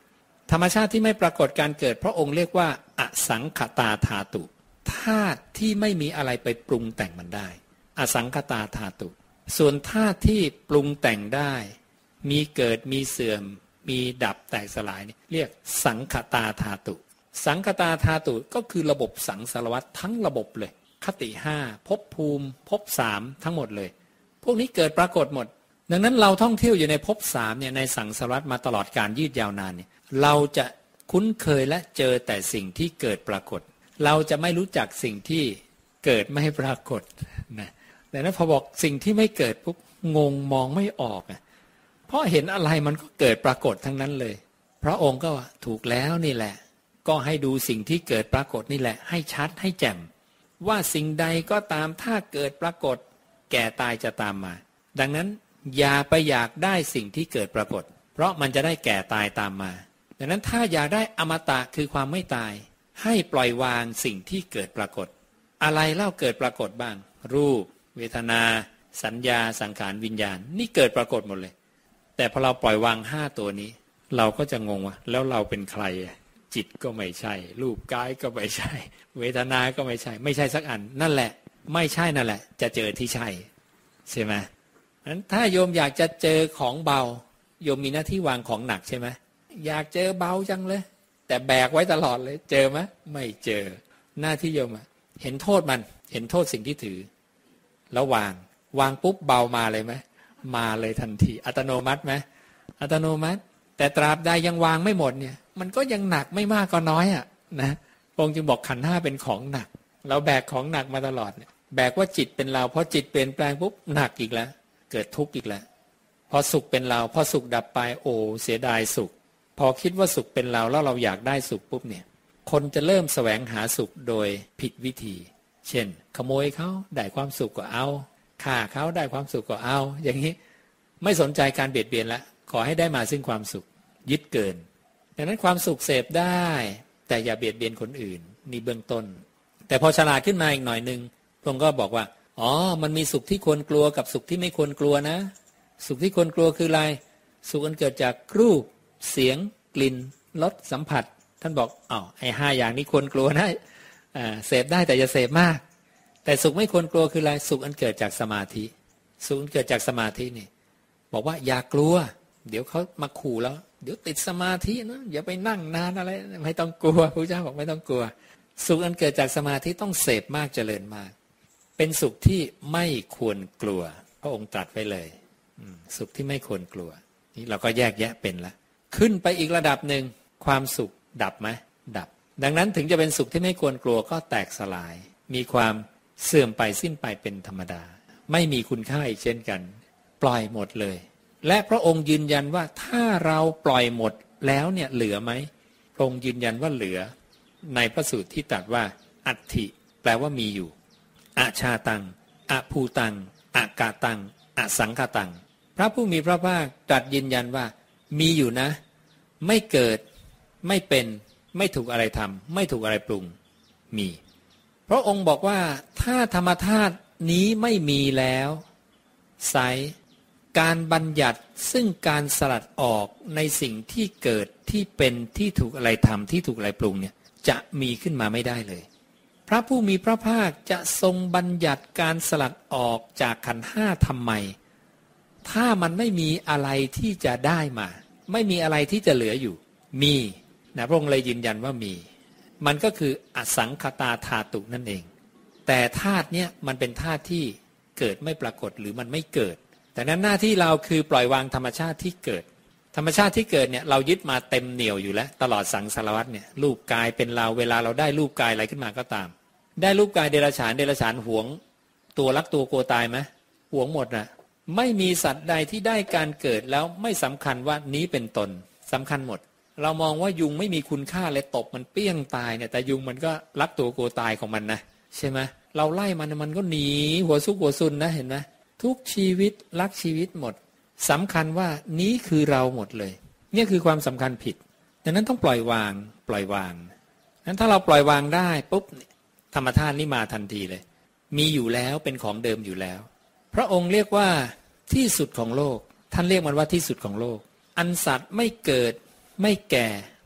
ธรรมชาติที่ไม่ปรากฏการเกิดพระองค์เรียกว่าอสังขตาธาตุธาตุที่ไม่มีอะไรไปปรุงแต่งมันได้อสังขตาธาตุส่วนธาตุที่ปรุงแต่งได้มีเกิดมีเสื่อมมีดับแตกสลายนี่เรียกสังขตาธาตุสังขตาธาตุก็คือระบบสังสารวัฏทั้งระบบเลยคติห้าภพภูมิภพสามทั้งหมดเลยพวกนี้เกิดปรากฏหมดดังนั้นเราท่องเที่ยวอยู่ในภพสามเนี่ยในสังสารวัฏมาตลอดการยืดยาวนานเนี่ยเราจะคุ้นเคยและเจอแต่สิ่งที่เกิดปรากฏเราจะไม่รู้จักสิ่งที่เกิดไม่ปรากฏนะแต่นั้นพอบอกสิ่งที่ไม่เกิดปุ๊บงงมองไม่ออกอ่ะเพราะเห็นอะไรมันก็เกิดปรากฏทั้งนั้นเลยพระองค์ก็ว่าถูกแล้วนี่แหละก็ให้ดูสิ่งที่เกิดปรากฏนี่แหละให้ชัดให้แจ่มว่าสิ่งใดก็ตามถ้าเกิดปรากฏแก่ตายจะตามมาดังนั้นอย่าไปอยากได้สิ่งที่เกิดปรากฏเพราะมันจะได้แก่ตายตามมาดังนั้นถ้าอยากได้อมตะคือความไม่ตายให้ปล่อยวางสิ่งที่เกิดปรากฏอะไรเล่าเกิดปรากฏบ้างรูปเวทนาสัญญาสังขารวิญญาณนี่เกิดปรากฏหมดเลยแต่พอเราปล่อยวางห้าตัวนี้เราก็จะงงว่าแล้วเราเป็นใครจิตก็ไม่ใช่รูปกายก็ไม่ใช่เวทนาก็ไม่ใช่ไม่ใช่สักอันนั่นแหละไม่ใช่นั่นแหละจะเจอที่ใช่ใช่ไหมนั้นถ้าโยมอยากจะเจอของเบาโยมมีหน้าที่วางของหนักใช่ไหมอยากเจอเบาจังเลยแต่แบกไว้ตลอดเลยเจอไหมไม่เจอหน้าที่โยมเห็นโทษมันเห็นโทษสิ่งที่ถือแล้ววางวางปุ๊บเบามาเลยไหมมาเลยทันทีอัตโนมัติไหมอัตโนมัติแต่ตราบใดยังวางไม่หมดเนี่ยมันก็ยังหนักไม่มากก็น้อยอ่ะนะพระองค์จึงบอกขันธ์ห้าเป็นของหนักเราแบกของหนักมาตลอดเนี่ยแบกว่าจิตเป็นเราพอจิตเปลี่ยนแปลงปุ๊บหนักอีกแล้วเกิดทุกข์อีกแล้วพอสุขเป็นเราพอสุขดับไปโอ้เสียดายสุขพอคิดว่าสุขเป็นเราแล้วเราอยากได้สุขปุ๊บเนี่ยคนจะเริ่มแสวงหาสุขโดยผิดวิธีเช่นขโมยเขาได้ความสุขก็เอาฆ่าเขาได้ความสุขก็เอาอย่างนี้ไม่สนใจการเบียดเบียนละขอให้ได้มาซึ่งความสุขยึดเกินดังนั้นความสุขเสพได้แต่อย่าเบียดเบียนคนอื่นนี่เบื้องต้นแต่พอฉลาดขึ้นมาอีกหน่อยนึงพระองค์ก็บอกว่าอ๋อมันมีสุขที่ควรกลัวกับสุขที่ไม่ควรกลัวนะสุขที่ควรกลัวคืออะไรสุขอันเกิดจากรูปเสียงกลิ่นรสสัมผัสท่านบอกอ้าวไอ้ห้าอย่างนี้ควรกลัวนะอ่าเสพได้แต่อย่าเสพมากแต่สุขไม่ควรกลัวคืออะไรสุขอันเกิดจากสมาธิสุขอันเกิดจากสมาธินี่บอกว่าอย่ากลัวเดี๋ยวเขามาขู่แล้วเดี๋ยวติดสมาธินะอย่าไปนั่งนานอะไรไม่ต้องกลัวพระเจ้าบอกไม่ต้องกลัวสุขอันเกิดจากสมาธิต้องเสพมากเจริญมากเป็นสุขที่ไม่ควรกลัวพระองค์ตรัสไว้เลยสุขที่ไม่ควรกลัวนี่เราก็แยกแยะเป็นละขึ้นไปอีกระดับหนึ่งความสุขดับไหมดับดังนั้นถึงจะเป็นสุขที่ไม่ควรกลัวก็แตกสลายมีความเสื่อมไปสิ้นไปเป็นธรรมดาไม่มีคุณค่าอีกเช่นกันปล่อยหมดเลยและพระองค์ยืนยันว่าถ้าเราปล่อยหมดแล้วเนี่ยเหลือไหมพระองค์ยืนยันว่าเหลือในพระสูตรที่ตรัสว่าอัตถิแปลว่ามีอยู่อาชาตังอภูตังอากาตังอสังคตังพระผู้มีพระภาคตรัสยืนยันว่ามีอยู่นะไม่เกิดไม่เป็นไม่ถูกอะไรทำไม่ถูกอะไรปรุงมีพระองค์บอกว่าถ้าธรรมธาตุนี้ไม่มีแล้วไซการบัญญัติซึ่งการสลัดออกในสิ่งที่เกิดที่เป็นที่ถูกอะไรทำที่ถูกอะไรปรุงเนี่ยจะมีขึ้นมาไม่ได้เลยพระผู้มีพระภาคจะทรงบัญญัติการสลัดออกจากขันธ์ห้าทำไมถ้ามันไม่มีอะไรที่จะได้มาไม่มีอะไรที่จะเหลืออยู่มีนะพระองค์เลยยืนยันว่ามีมันก็คืออสังขตาธาตุนั่นเองแต่ธาตุเนี้ยมันเป็นธาตุที่เกิดไม่ปรากฏหรือมันไม่เกิดแต่นั้นหน้าที่เราคือปล่อยวางธรรมชาติที่เกิดธรรมชาติที่เกิดเนี่ยเรายึดมาเต็มเหนี่ยวอยู่แล้วตลอดสังสารวัฏเนี่ยรูปกายเป็นเราเวลาเราได้รูปกายอะไรขึ้นมาก็ตามได้รูปกายเดรัจฉานเดรัจฉานหวงตัวรักตัวกลัวตายไหมหวงหมดนะไม่มีสัตว์ใดที่ได้การเกิดแล้วไม่สำคัญว่านี้เป็นตนสำคัญหมดเรามองว่ายุงไม่มีคุณค่าเลยตบมันเปี้ยงตายเนี่ยแต่ยุงมันก็รักตัวกลัวตายของมันนะใช่ไหมเราไล่มันมันก็หนีหัวซุกหัวซุนนะเห็นไหมทุกชีวิตรักชีวิตหมดสำคัญว่านี้คือเราหมดเลยนี่คือความสำคัญผิดดังนั้นต้องปล่อยวางปล่อยวางนั้นถ้าเราปล่อยวางได้ปุ๊บธรรมธาตุนี่มาทันทีเลยมีอยู่แล้วเป็นของเดิมอยู่แล้วพระองค์เรียกว่าที่สุดของโลกท่านเรียกมันว่าที่สุดของโลกอันสัตว์ไม่เกิดไม่แก่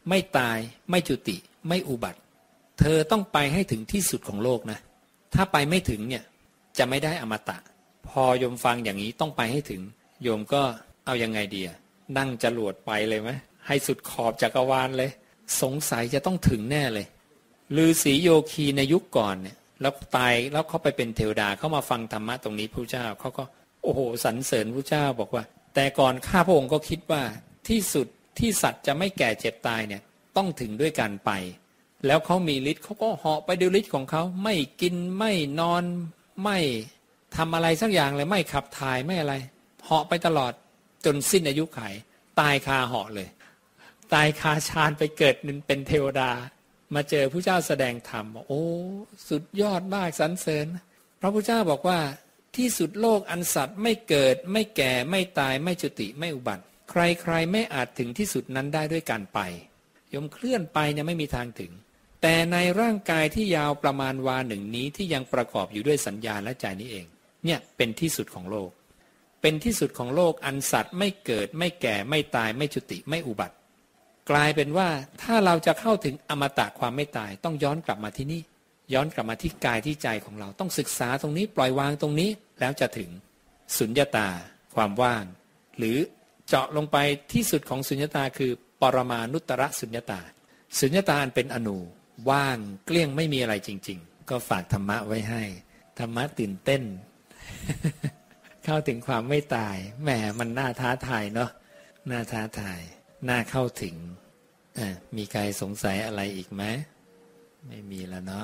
ไม่ตายไม่จุติไม่อุบัติเธอต้องไปให้ถึงที่สุดของโลกนะถ้าไปไม่ถึงเนี่ยจะไม่ได้อมตะพอโยมฟังอย่างนี้ต้องไปให้ถึงโยมก็เอายังไงดีนั่งจรวดไปเลยไหมให้สุดขอบจักรวาลเลยสงสัยจะต้องถึงแน่เลยฤาษีโยคีในยุคก่อนเนี่ยแล้วตายแล้วเขาไปเป็นเทวดาเขามาฟังธรรมะตรงนี้พระเจ้าเขาก็โอ้โหสรรเสริญพระเจ้าบอกว่าแต่ก่อนข้าพระองค์ก็คิดว่าที่สุดที่สัตว์จะไม่แก่เจ็บตายเนี่ยต้องถึงด้วยการไปแล้วเขามีฤทธิ์เขาก็เหาะไปด้วยฤทธิ์ของเขาไม่กินไม่นอนไม่ทำอะไรสักอย่างเลยไม่ขับถ่ายไม่อะไรเหาะไปตลอดจนสิ้นอายุขัยตายคาเหาะเลยตายคาฌานไปเกิดเป็นเทวดามาเจอพระเจ้าแสดงธรรมโอ้สุดยอดมากสรรเสริญพระพุทธเจ้าบอกว่าที่สุดโลกอันสัตว์ไม่เกิดไม่แก่ไม่ตายไม่จุติไม่อุบัติใครๆไม่อาจถึงที่สุดนั้นได้ด้วยการไปยมเคลื่อนไปเนี่ยไม่มีทางถึงแต่ในร่างกายที่ยาวประมาณวาหนึ่งนี้ที่ยังประกอบอยู่ด้วยสัญญาและใจนี้เองเนี่ยเป็นที่สุดของโลกเป็นที่สุดของโลกอันสัตว์ไม่เกิดไม่แก่ไม่ตายไม่จุติไม่อุบัติกลายเป็นว่าถ้าเราจะเข้าถึงอมตะความไม่ตายต้องย้อนกลับมาที่นี่ย้อนกลับมาที่กายที่ใจของเราต้องศึกษาตรงนี้ปล่อยวางตรงนี้แล้วจะถึงสุญญตาความว่างหรือเจาะลงไปที่สุดของสุญญตาคือปรมานุตตรสุญญตาสุญญตาอันเป็นอนูว่างเกลี้ยงไม่มีอะไรจริงๆก็ฝากธรรมะไว้ให้ธรรมะตื่นเต้น เข้าถึงความไม่ตายแหมมันน่าท้าทายเนาะน่าท้าทายน่าเข้าถึงมีใครสงสัยอะไรอีกไหมไม่มีแล้วเนาะ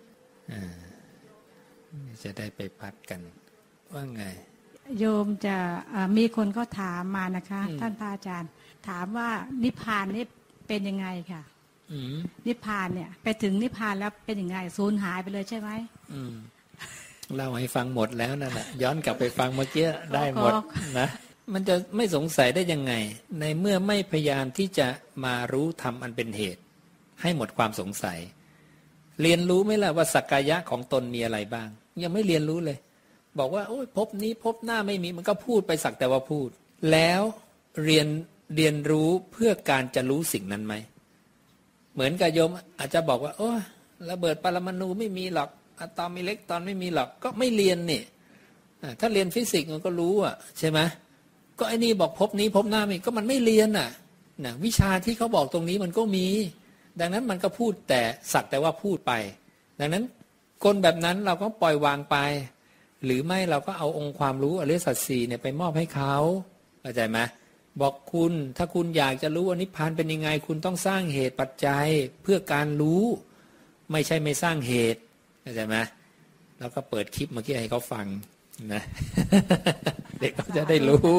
จะได้ไปพักกันว่าไงโยมจะมีคนก็ถามมานะคะท่านพระอาจารย์ถามว่านิพพานนี่เป็นยังไงค่ะนิพพานเนี่ยไปถึงนิพพานแล้วเป็นยังไงสูญหายไปเลยใช่ไหมเล่าให้ฟังหมดแล้วนั่นแหละย้อนกลับไปฟังเมื่อกี้ได้หมดนะมันจะไม่สงสัยได้ยังไงในเมื่อไม่พยายามที่จะมารู้ธรรมอันเป็นเหตุให้หมดความสงสัยเรียนรู้ไหมล่ะว่าสักกายะของตนมีอะไรบ้างยังไม่เรียนรู้เลยบอกว่าโอ้ยภพนี้ภพหน้าไม่มีมันก็พูดไปสักแต่ว่าพูดแล้วเรียนเรียนรู้เพื่อการจะรู้สิ่งนั้นไหมเหมือนกับโยมอาจจะบอกว่าโอ้ยระเบิดปรมาณูไม่มีหรอกอะตอมอิเล็กตรอนไม่มีหรอกก็ไม่เรียนนี่ถ้าเรียนฟิสิกส์มันก็รู้อ่ะใช่ไหมก็ไอ้นี่บอกภพนี้ภพหน้ามีก็มันไม่เรียนอ่ะนะวิชาที่เขาบอกตรงนี้มันก็มีดังนั้นมันก็พูดแต่สักแต่ว่าพูดไปดังนั้นคนแบบนั้นเราก็ปล่อยวางไปหรือไม่เราก็เอาองค์ความรู้อริยสัจสี่เนี่ยไปมอบให้เขาเข้าใจไหมบอกคุณถ้าคุณอยากจะรู้ว่านิพพานเป็นยังไงคุณต้องสร้างเหตุปัจจัยเพื่อการรู้ไม่ใช่ไม่สร้างเหตุเข้าใจไหมแล้วก็เปิดคลิปเมื่อกี้ให้เขาฟังนะเด็กก็จะได้รู้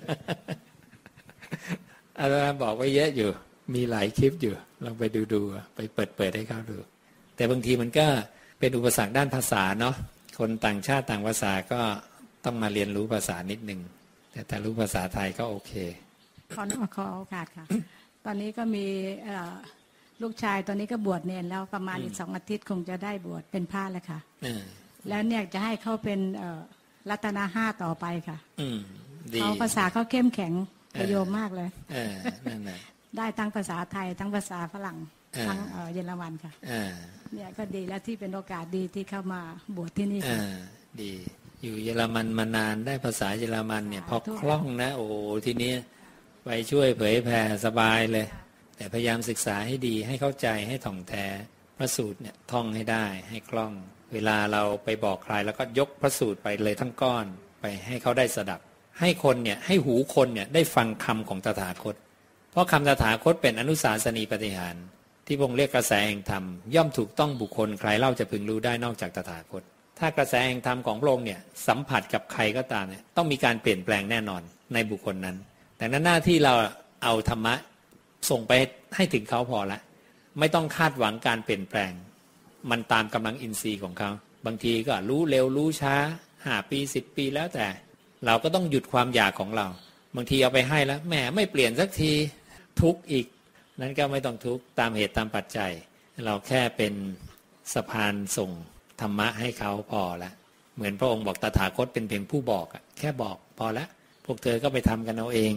อาจารย์บอกไว้เยอะอยู่มีหลายคลิปอยู่ลองไปดูดูไปเปิดเปิดให้เขาดูแต่บางทีมันก็เป็นอุปสรรคด้านภาษาเนาะคนต่างชาติต่างภาษาก็ต้องมาเรียนรู้ภาษานิดนึงแต่ถ้ารู้ภาษาไทยก็โอเคขอขอโอกาสค่ะตอนนี้ก็มีลูกชายตอนนี้ก็บวชเนรแล้วประมาณอีกสองอาทิตย์คงจะได้บวชเป็นพระแล้วค่ะแล้วเนี่ยจะให้เขาเป็นรัตนาห้าต่อไปค่ะเขาภาษาเขาเข้มแข็งประโยชน์มากเลยได้ทั้งภาษาไทยทั้งภาษาฝรั่งทั้งเยอรมันค่ะเนี่ยก็ดีแล้วที่เป็นโอกาสดีที่เข้ามาบวชที่นี่ค่ะดีอยู่เยอรมันมานานได้ภาษาเยอรมันเนี่ยพอคล่องนะโอ้ทีนี้ไปช่วยเผยแผ่สบายเลยแต่พยายามศึกษาให้ดีให้เข้าใจให้ถ่องแท้พระสูตรเนี่ยท่องให้ได้ให้คล่องเวลาเราไปบอกใครแล้วก็ยกพระสูตรไปเลยทั้งก้อนไปให้เขาได้สดับให้คนเนี่ยให้หูคนเนี่ยได้ฟังคำของตถาคตเพราะคำตถาคตเป็นอนุสาสนีปฏิหารที่พระองค์เรียกกระแสแห่งธรรมย่อมถูกต้องบุคคลใครเล่าจะพึงรู้ได้นอกจากตถาคตถ้ากระแสแห่งธรรมของพระองค์เนี่ยสัมผัสกับใครก็ตามเนี่ยต้องมีการเปลี่ยนแปลงแน่นอนในบุคคลนั้นแต่นั้นหน้าที่เราเอาธรรมะส่งไปให้ถึงเขาพอละไม่ต้องคาดหวังการเปลี่ยนแปลงมันตามกำลังอินทรีย์ของเขาบางทีก็รู้เร็วรู้ช้าห้าปีสิบปีแล้วแต่เราก็ต้องหยุดความอยากของเราบางทีเอาไปให้แล้วแหมไม่เปลี่ยนสักทีทุกข์อีกนั้นก็ไม่ต้องทุกข์ตามเหตุตามปัจจัยเราแค่เป็นสะพานส่งธรรมะให้เขาพอละเหมือนพระองค์บอกตถาคตเป็นเพียงผู้บอกอะแค่บอกพอละพวกเธอก็ไปทำกันเอาเอง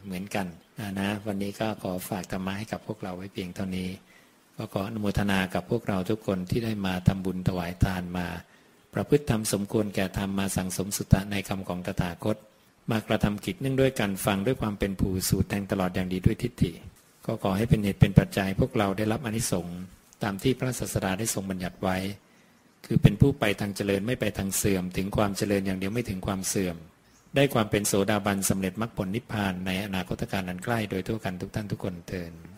เหมือนกันนะนะวันนี้ก็ขอฝากธรรมะให้กับพวกเราไว้เพียงเท่านี้ก็ขออนุโมทนากับพวกเราทุกคนที่ได้มาทำบุญถวายทานมาประพฤติธรรมสมควรแก่ธรรมมาสั่งสมสุตตะในคำของตถาคตมากระทำกิจเนื่องด้วยการฟังด้วยความเป็นผู้สูตรแทงตลอดอย่างดีด้วยทิฏฐิก็ขอให้เป็นเหตุเป็นปัจจัยพวกเราได้รับอานิสงส์ตามที่พระศาสดาได้ทรงบัญญัติไว้คือเป็นผู้ไปทางเจริญไม่ไปทางเสื่อมถึงความเจริญอย่างเดียวไม่ถึงความเสื่อมได้ความเป็นโสดาบันสำเร็จมรรคผลนิพพานในอนาคตการอันใกล้โดยทั่วกันทุกท่านทุกคนเทอญ